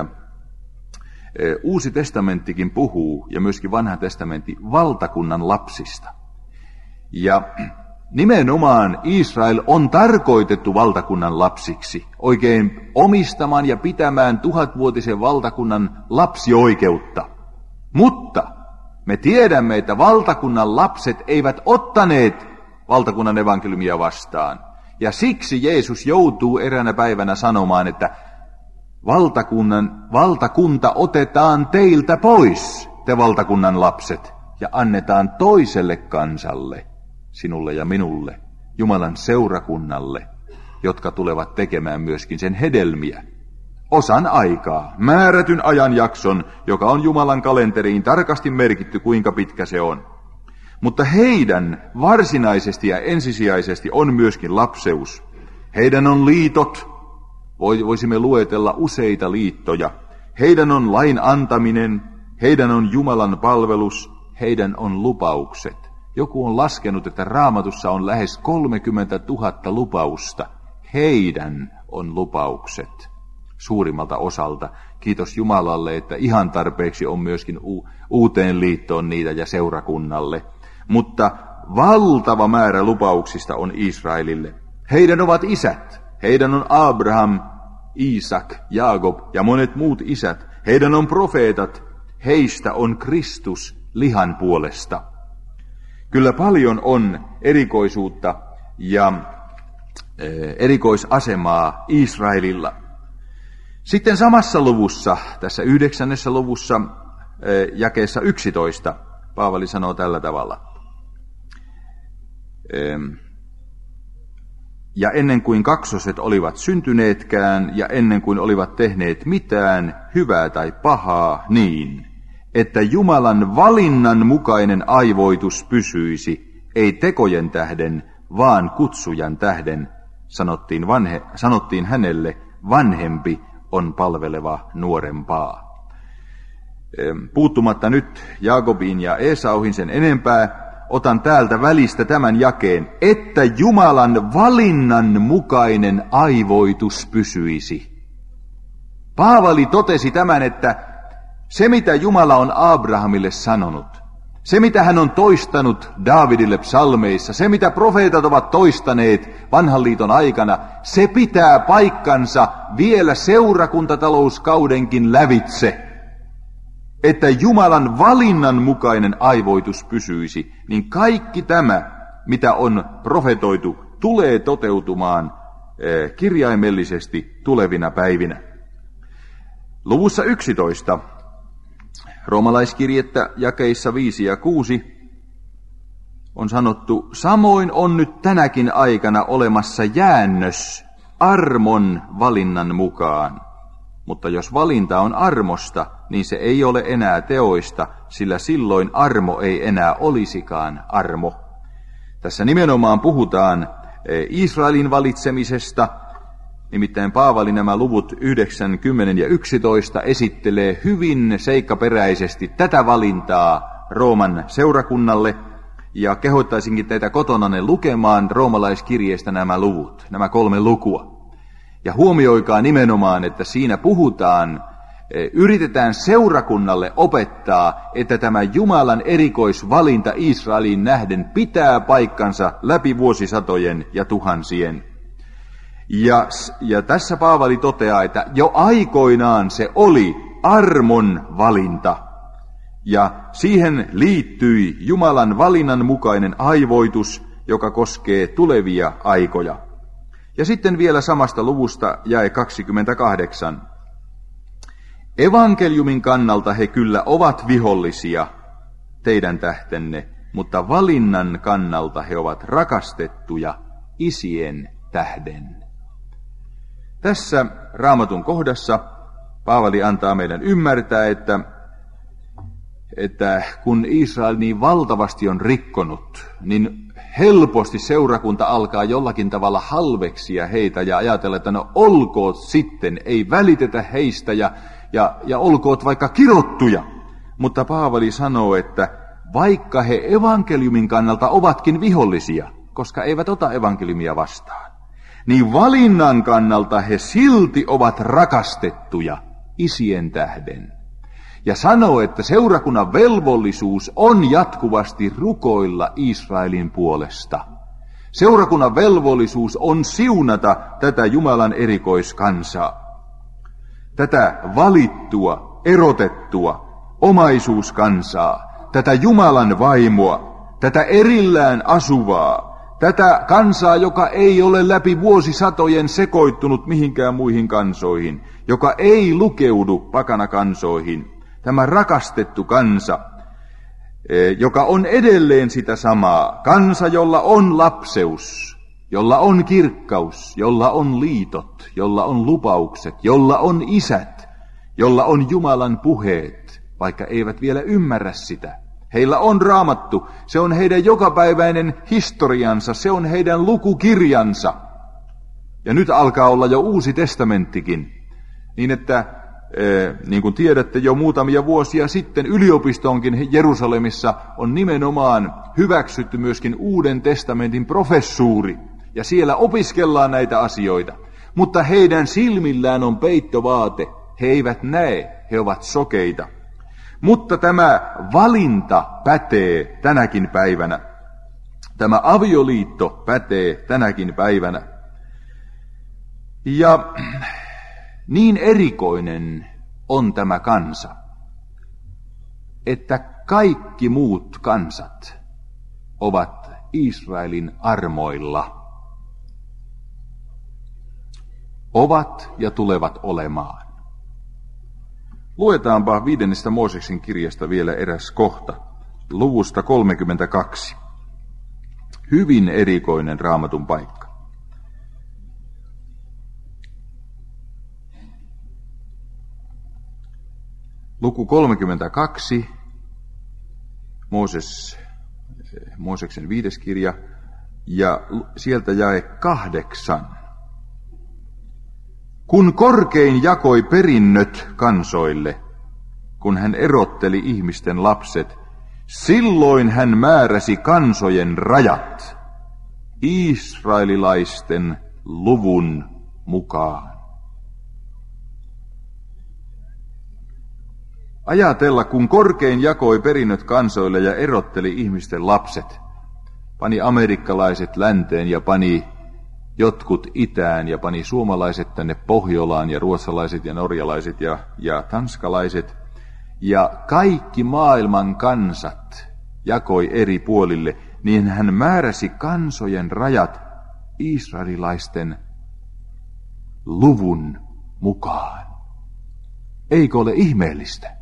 Uusi testamenttikin puhuu, ja myöskin vanha testamentti, valtakunnan lapsista. Ja nimenomaan Israel on tarkoitettu valtakunnan lapsiksi, oikein omistamaan ja pitämään tuhatvuotisen valtakunnan lapsioikeutta. Mutta me tiedämme, että valtakunnan lapset eivät ottaneet valtakunnan evankeliumia vastaan. Ja siksi Jeesus joutuu eräänä päivänä sanomaan, että Valtakunnan, valtakunta otetaan teiltä pois, te valtakunnan lapset, ja annetaan toiselle kansalle, sinulle ja minulle, Jumalan seurakunnalle, jotka tulevat tekemään myöskin sen hedelmiä. Osan aikaa, määrätyn ajanjakson, joka on Jumalan kalenteriin tarkasti merkitty, kuinka pitkä se on. Mutta heidän varsinaisesti ja ensisijaisesti on myöskin lapseus. Heidän on liitot. Voisimme luetella useita liittoja. Heidän on lain antaminen, heidän on Jumalan palvelus, heidän on lupaukset. Joku on laskenut, että Raamatussa on lähes kolmekymmentätuhatta lupausta. Heidän on lupaukset suurimmalta osalta. Kiitos Jumalalle, että ihan tarpeeksi on myöskin u- uuteen liittoon niitä ja seurakunnalle. Mutta valtava määrä lupauksista on Israelille. Heidän ovat isät. Heidän on Abraham, Iisak, Jaakob ja monet muut isät. Heidän on profeetat. Heistä on Kristus lihan puolesta. Kyllä paljon on erikoisuutta ja e, erikoisasemaa Israelilla. Sitten samassa luvussa, tässä yhdeksännessä luvussa, e, jakeessa yksitoista, Paavali sanoo tällä tavalla. E, Ja ennen kuin kaksoset olivat syntyneetkään ja ennen kuin olivat tehneet mitään, hyvää tai pahaa, niin, että Jumalan valinnan mukainen aivoitus pysyisi, ei tekojen tähden, vaan kutsujan tähden, sanottiin, vanhe, sanottiin hänelle, vanhempi on palveleva nuorempaa. Puuttumatta nyt Jaakobiin ja Eesauhin sen enempää, otan täältä välistä tämän jakeen, että Jumalan valinnan mukainen aivoitus pysyisi. Paavali totesi tämän, että se mitä Jumala on Abrahamille sanonut, se mitä hän on toistanut Daavidille psalmeissa, se mitä profeetat ovat toistaneet vanhan liiton aikana, se pitää paikkansa vielä seurakuntatalouskaudenkin lävitse. Että Jumalan valinnan mukainen aivoitus pysyisi, niin kaikki tämä, mitä on profetoitu, tulee toteutumaan eh, kirjaimellisesti tulevina päivinä. Luvussa yksitoista, roomalaiskirjettä jakeissa viisi ja kuusi, on sanottu, samoin on nyt tänäkin aikana olemassa jäännös armon valinnan mukaan. Mutta jos valinta on armosta, niin se ei ole enää teoista, sillä silloin armo ei enää olisikaan armo. Tässä nimenomaan puhutaan Israelin valitsemisesta, nimittäin Paavali nämä luvut yhdeksän, kymmenen ja yksitoista esittelee hyvin seikkaperäisesti tätä valintaa Rooman seurakunnalle, ja kehottaisinkin teitä kotonanne lukemaan roomalaiskirjeestä nämä luvut, nämä kolme lukua. Ja huomioikaa nimenomaan, että siinä puhutaan, yritetään seurakunnalle opettaa, että tämä Jumalan erikoisvalinta Israeliin nähden pitää paikkansa läpi vuosisatojen ja tuhansien. Ja, ja tässä Paavali toteaa, että jo aikoinaan se oli armon valinta. Ja siihen liittyi Jumalan valinnan mukainen aivoitus, joka koskee tulevia aikoja. Ja sitten vielä samasta luvusta jae kaksikymmentäkahdeksan. Evankeliumin kannalta he kyllä ovat vihollisia, teidän tähtenne, mutta valinnan kannalta he ovat rakastettuja isien tähden. Tässä Raamatun kohdassa Paavali antaa meidän ymmärtää, että, että kun Israel niin valtavasti on rikkonut, niin helposti seurakunta alkaa jollakin tavalla halveksia heitä ja ajatella, että no olkoot sitten, ei välitetä heistä ja, ja, ja olkoot vaikka kirottuja. Mutta Paavali sanoo, että vaikka he evankeliumin kannalta ovatkin vihollisia, koska eivät ota evankeliumia vastaan, niin valinnan kannalta he silti ovat rakastettuja isien tähden. Ja sanoo, että seurakunnan velvollisuus on jatkuvasti rukoilla Israelin puolesta. Seurakunnan velvollisuus on siunata tätä Jumalan erikoiskansaa. Tätä valittua, erotettua omaisuuskansaa, tätä Jumalan vaimoa, tätä erillään asuvaa, tätä kansaa, joka ei ole läpi vuosisatojen sekoittunut mihinkään muihin kansoihin, joka ei lukeudu pakanakansoihin. Tämä rakastettu kansa, joka on edelleen sitä samaa, kansa, jolla on lapseus, jolla on kirkkaus, jolla on liitot, jolla on lupaukset, jolla on isät, jolla on Jumalan puheet, vaikka eivät vielä ymmärrä sitä. Heillä on Raamattu, se on heidän jokapäiväinen historiansa, se on heidän lukukirjansa. Ja nyt alkaa olla jo Uusi testamenttikin, niin että niin kuin tiedätte, jo muutamia vuosia sitten yliopistonkin Jerusalemissa on nimenomaan hyväksytty myöskin Uuden testamentin professuuri. Ja siellä opiskellaan näitä asioita. Mutta heidän silmillään on peittovaate. He eivät näe, he ovat sokeita. Mutta tämä valinta pätee tänäkin päivänä. Tämä avioliitto pätee tänäkin päivänä. Ja niin erikoinen on tämä kansa, että kaikki muut kansat ovat Israelin armoilla. Ovat ja tulevat olemaan. Luetaanpa viidennestä Mooseksen kirjasta vielä eräs kohta, luvusta kolmekymmentäkaksi. Hyvin erikoinen Raamatun paikka. Luku kolmekymmentäkaksi, Mooses, Mooseksen viides kirja, ja sieltä jae kahdeksan. Kun korkein jakoi perinnöt kansoille, kun hän erotteli ihmisten lapset, silloin hän määräsi kansojen rajat israelilaisten luvun mukaan. Ajatella, kun korkein jakoi perinnöt kansoille ja erotteli ihmisten lapset, pani amerikkalaiset länteen ja pani jotkut itään ja pani suomalaiset tänne Pohjolaan ja ruotsalaiset ja norjalaiset ja, ja tanskalaiset. Ja kaikki maailman kansat jakoi eri puolille, niin hän määräsi kansojen rajat israelilaisten luvun mukaan. Eikö ole ihmeellistä?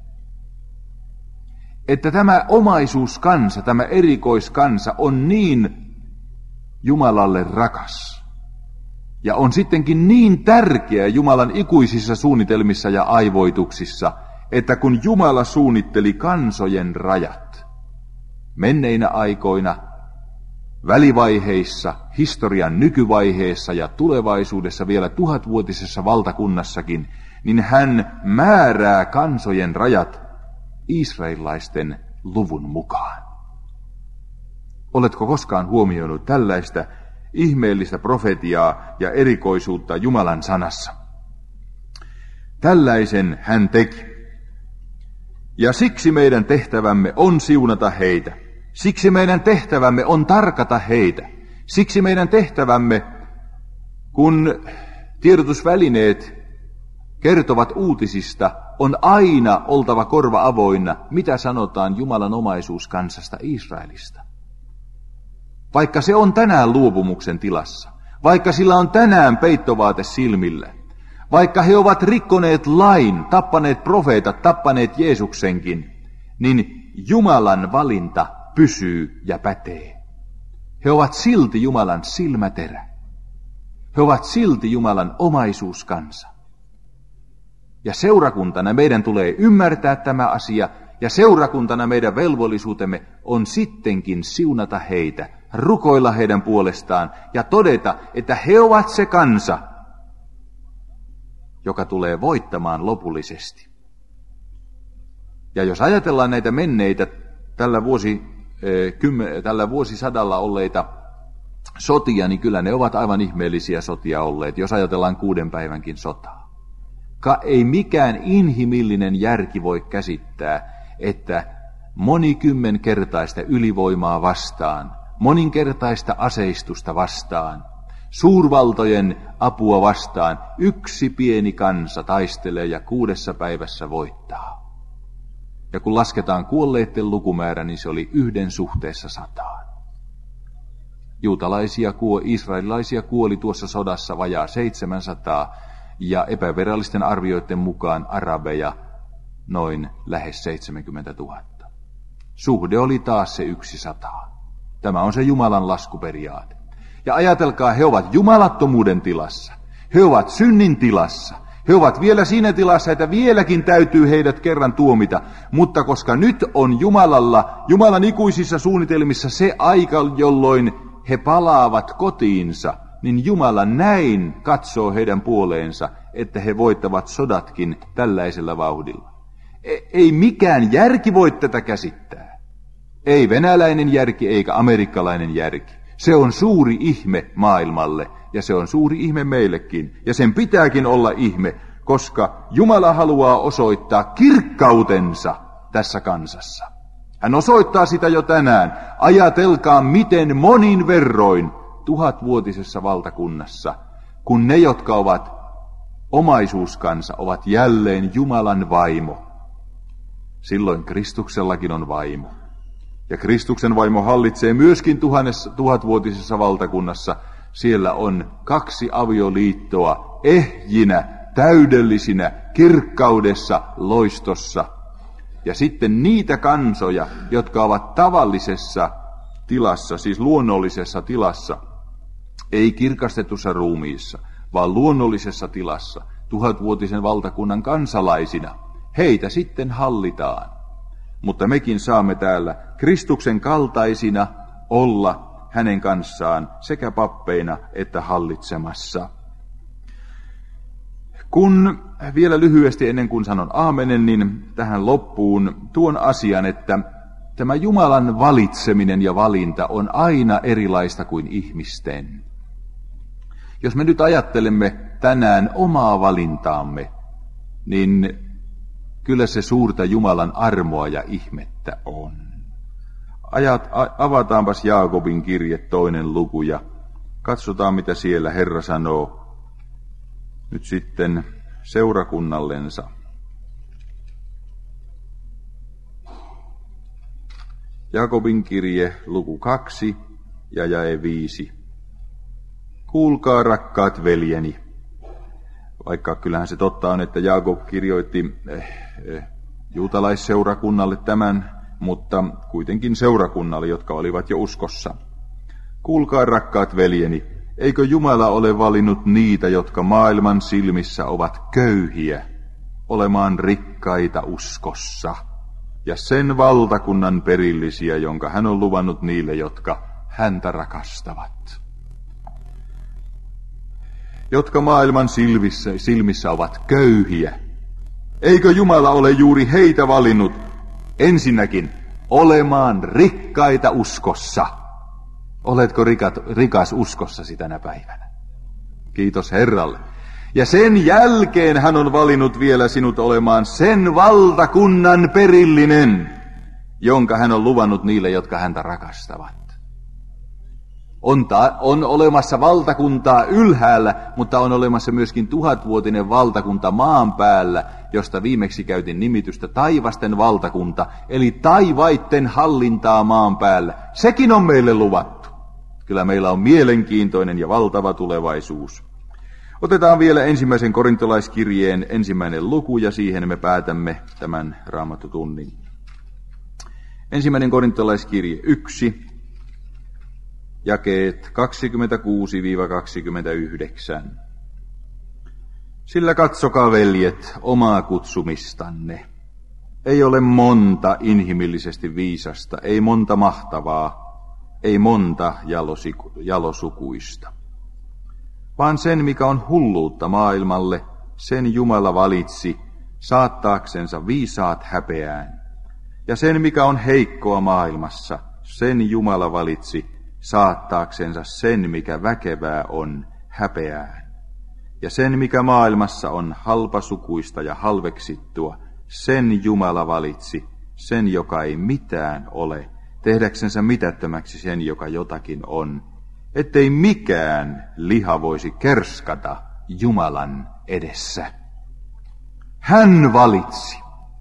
Että tämä omaisuuskansa, tämä erikoiskansa on niin Jumalalle rakas. Ja on sittenkin niin tärkeä Jumalan ikuisissa suunnitelmissa ja aivoituksissa, että kun Jumala suunnitteli kansojen rajat, menneinä aikoina, välivaiheissa, historian nykyvaiheessa ja tulevaisuudessa vielä tuhatvuotisessa valtakunnassakin, niin hän määrää kansojen rajat israelilaisten luvun mukaan. Oletko koskaan huomioinut tällaista ihmeellistä profetiaa ja erikoisuutta Jumalan sanassa? Tällaisen hän teki. Ja siksi meidän tehtävämme on siunata heitä. Siksi meidän tehtävämme on tarkata heitä. Siksi meidän tehtävämme, kun tiedotusvälineet kertovat uutisista, on aina oltava korva avoinna, mitä sanotaan Jumalan omaisuuskansasta Israelista. Vaikka se on tänään luopumuksen tilassa, vaikka sillä on tänään peittovaate silmillä, vaikka he ovat rikkoneet lain, tappaneet profeetat, tappaneet Jeesuksenkin, niin Jumalan valinta pysyy ja pätee. He ovat silti Jumalan silmäterä. He ovat silti Jumalan omaisuuskansa. Ja seurakuntana meidän tulee ymmärtää tämä asia, ja seurakuntana meidän velvollisuutemme on sittenkin siunata heitä, rukoilla heidän puolestaan ja todeta, että he ovat se kansa, joka tulee voittamaan lopullisesti. Ja jos ajatellaan näitä menneitä tällä, vuosi, kymmen, tällä vuosisadalla olleita sotia, niin kyllä ne ovat aivan ihmeellisiä sotia olleet, jos ajatellaan kuuden päivänkin sotaa. Ka ei mikään inhimillinen järki voi käsittää, että monikymmenkertaista ylivoimaa vastaan, moninkertaista aseistusta vastaan, suurvaltojen apua vastaan yksi pieni kansa taistelee ja kuudessa päivässä voittaa. Ja kun lasketaan kuolleiden lukumäärä, niin se oli yhden suhteessa sataan. Juutalaisia, israelilaisia kuoli tuossa sodassa vajaa seitsemänsataa ja epävirallisten arvioiden mukaan arabeja noin lähes seitsemänkymmentätuhatta. Suhde oli taas se yksi sataa. Tämä on se Jumalan laskuperiaate. Ja ajatelkaa, he ovat jumalattomuuden tilassa. He ovat synnin tilassa. He ovat vielä siinä tilassa, että vieläkin täytyy heidät kerran tuomita. Mutta koska nyt on Jumalalla, Jumalan ikuisissa suunnitelmissa se aika, jolloin he palaavat kotiinsa, niin Jumala näin katsoo heidän puoleensa, että he voittavat sodatkin tällaisella vauhdilla. Ei mikään järki voi tätä käsittää. Ei venäläinen järki eikä amerikkalainen järki. Se on suuri ihme maailmalle ja se on suuri ihme meillekin. Ja sen pitääkin olla ihme, koska Jumala haluaa osoittaa kirkkautensa tässä kansassa. Hän osoittaa sitä jo tänään. Ajatelkaa, miten monin verroin tuhatvuotisessa valtakunnassa, kun ne, jotka ovat omaisuuskansa, ovat jälleen Jumalan vaimo. Silloin Kristuksellakin on vaimo. Ja Kristuksen vaimo hallitsee myöskin tuhannes, tuhatvuotisessa valtakunnassa. Siellä on kaksi avioliittoa ehjinä, täydellisinä, kirkkaudessa, loistossa. Ja sitten niitä kansoja, jotka ovat tavallisessa tilassa, siis luonnollisessa tilassa, ei kirkastetussa ruumiissa, vaan luonnollisessa tilassa, tuhatvuotisen valtakunnan kansalaisina. heitä sitten hallitaan. Mutta mekin saamme täällä Kristuksen kaltaisina olla hänen kanssaan sekä pappeina että hallitsemassa. Kun vielä lyhyesti ennen kuin sanon aamenen, niin tähän loppuun tuon asian, että tämä Jumalan valitseminen ja valinta on aina erilaista kuin ihmisten. Jos me nyt ajattelemme tänään omaa valintaamme, niin kyllä se suurta Jumalan armoa ja ihmettä on. Ajat, avataanpas Jaakobin kirje toinen luku ja katsotaan mitä siellä Herra sanoo nyt sitten seurakunnallensa. Jaakobin kirje luku kaksi ja jae viisi. Kuulkaa rakkaat veljeni. Vaikka kyllähän se totta on, että Jaakob kirjoitti eh, eh, juutalaisseurakunnalle tämän, mutta kuitenkin seurakunnalle, jotka olivat jo uskossa. Kuulkaa rakkaat veljeni, eikö Jumala ole valinnut niitä, jotka maailman silmissä ovat köyhiä, olemaan rikkaita uskossa, ja sen valtakunnan perillisiä, jonka hän on luvannut niille, jotka häntä rakastavat. Jotka maailman silmissä, silmissä ovat köyhiä. Eikö Jumala ole juuri heitä valinnut ensinnäkin olemaan rikkaita uskossa? Oletko rikat, rikas uskossasi tänä päivänä? Kiitos Herralle. Ja sen jälkeen hän on valinnut vielä sinut olemaan sen valtakunnan perillinen, jonka hän on luvannut niille, jotka häntä rakastavat. On, ta- on olemassa valtakuntaa ylhäällä, mutta on olemassa myöskin tuhatvuotinen valtakunta maan päällä, josta viimeksi käytin nimitystä taivasten valtakunta, eli taivaitten hallintaa maan päällä. Sekin on meille luvattu. Kyllä meillä on mielenkiintoinen ja valtava tulevaisuus. Otetaan vielä ensimmäisen korintolaiskirjeen ensimmäinen luku ja siihen me päätämme tämän raamattutunnin. Ensimmäinen korintolaiskirje yksi. Jakeet kaksikymmentäkuusi kaksikymmentäyhdeksän. Sillä katsokaa, veljet, omaa kutsumistanne. Ei ole monta inhimillisesti viisasta, ei monta mahtavaa, ei monta jalosiku, jalosukuista. Vaan sen, mikä on hulluutta maailmalle, sen Jumala valitsi saattaaksensa viisaat häpeään. Ja sen, mikä on heikkoa maailmassa, sen Jumala valitsi saattaaksensa sen, mikä väkevää on, häpeään. Ja sen, mikä maailmassa on halpasukuista ja halveksittua, sen Jumala valitsi, sen, joka ei mitään ole, tehdäksensä mitättömäksi sen, joka jotakin on, ettei mikään liha voisi kerskata Jumalan edessä. Hän valitsi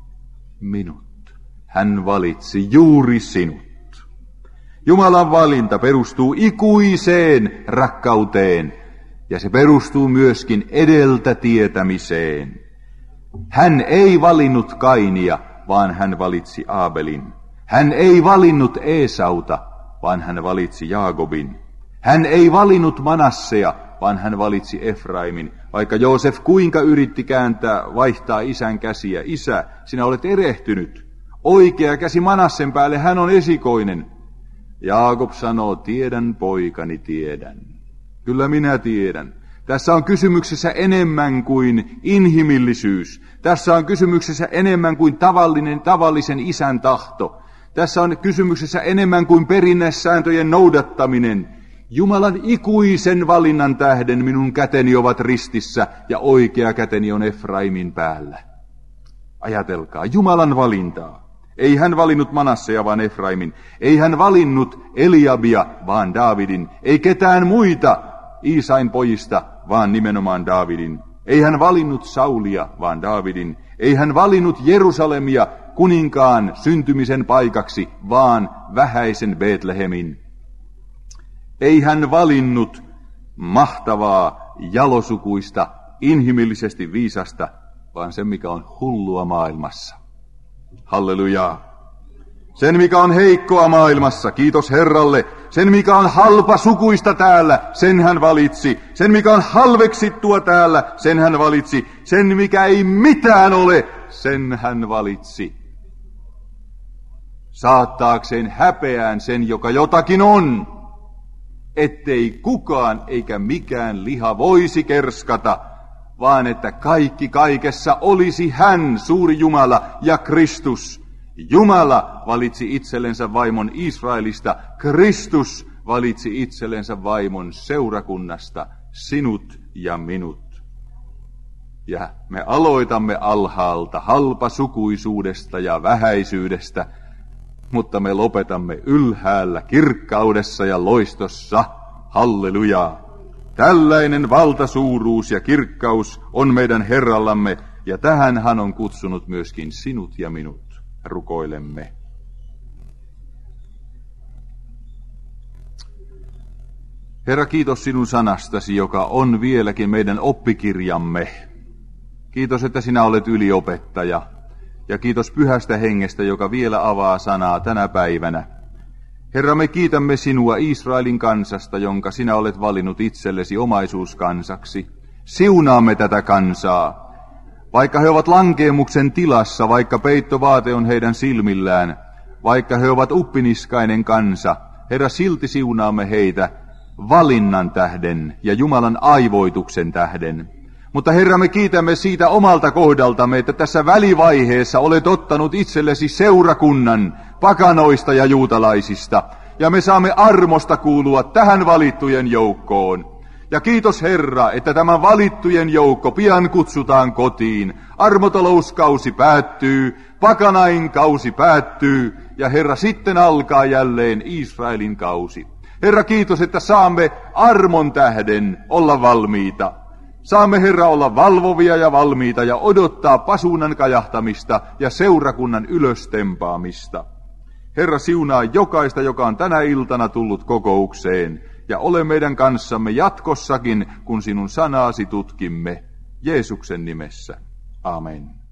minut. Hän valitsi juuri sinut. Jumalan valinta perustuu ikuiseen rakkauteen, ja se perustuu myöskin edeltä tietämiseen. Hän ei valinnut Kainia, vaan hän valitsi Aabelin. Hän ei valinnut Eesauta, vaan hän valitsi Jaakobin. Hän ei valinnut Manassea, vaan hän valitsi Efraimin. Vaikka Joosef kuinka yritti kääntää, vaihtaa isän käsiä, isä, sinä olet erehtynyt. Oikea käsi Manassen päälle, hän on esikoinen. Jaakob sanoo, tiedän poikani, tiedän. Kyllä minä tiedän. Tässä on kysymyksessä enemmän kuin inhimillisyys. Tässä on kysymyksessä enemmän kuin tavallinen, tavallisen isän tahto. Tässä on kysymyksessä enemmän kuin perinnesääntöjen noudattaminen. Jumalan ikuisen valinnan tähden minun käteni ovat ristissä ja oikea käteni on Efraimin päällä. Ajatelkaa, Jumalan valintaa. Ei hän valinnut Manassea, vaan Efraimin. Ei hän valinnut Eliabia, vaan Daavidin. Ei ketään muita Iisain pojista, vaan nimenomaan Daavidin. Ei hän valinnut Saulia, vaan Daavidin. Ei hän valinnut Jerusalemia kuninkaan syntymisen paikaksi, vaan vähäisen Betlehemin. Ei hän valinnut mahtavaa, jalosukuista, inhimillisesti viisasta, vaan sen, mikä on hullua maailmassa. Hallelujaa. Sen, mikä on heikkoa maailmassa, kiitos Herralle. Sen, mikä on halpa sukuista täällä, sen hän valitsi. Sen, mikä on halveksittua täällä, sen hän valitsi. Sen, mikä ei mitään ole, sen hän valitsi, saattaakseen häpeään sen, joka jotakin on, ettei kukaan eikä mikään liha voisi kerskata, vaan että kaikki kaikessa olisi hän, suuri Jumala ja Kristus. Jumala valitsi itsellensä vaimon Israelista, Kristus valitsi itsellensä vaimon seurakunnasta, sinut ja minut. Ja me aloitamme alhaalta, halpasukuisuudesta ja vähäisyydestä, mutta me lopetamme ylhäällä, kirkkaudessa ja loistossa. Halleluja! Tällainen valtasuuruus ja kirkkaus on meidän Herrallamme, ja tähän hän on kutsunut myöskin sinut ja minut. Rukoilemme. Herra, kiitos sinun sanastasi, joka on vieläkin meidän oppikirjamme. Kiitos, että sinä olet yliopettaja, ja kiitos Pyhästä Hengestä, joka vielä avaa sanaa tänä päivänä. Herra, me kiitämme sinua Israelin kansasta, jonka sinä olet valinnut itsellesi omaisuuskansaksi. Siunaamme tätä kansaa. Vaikka he ovat lankeemuksen tilassa, vaikka peittovaate on heidän silmillään, vaikka he ovat uppiniskainen kansa, Herra, silti siunaamme heitä valinnan tähden ja Jumalan aivoituksen tähden. Mutta Herra, me kiitämme siitä omalta kohdaltamme, että tässä välivaiheessa olet ottanut itsellesi seurakunnan pakanoista ja juutalaisista, ja me saamme armosta kuulua tähän valittujen joukkoon. Ja kiitos Herra, että tämä valittujen joukko pian kutsutaan kotiin. Armotalouskausi päättyy, pakanain kausi päättyy, ja Herra, sitten alkaa jälleen Israelin kausi. Herra, kiitos, että saamme armon tähden olla valmiita. Saamme, Herra, olla valvovia ja valmiita ja odottaa pasuunan kajahtamista ja seurakunnan ylöstempaamista. Herra, siunaa jokaista, joka on tänä iltana tullut kokoukseen, ja ole meidän kanssamme jatkossakin, kun sinun sanaasi tutkimme. Jeesuksen nimessä. Amen.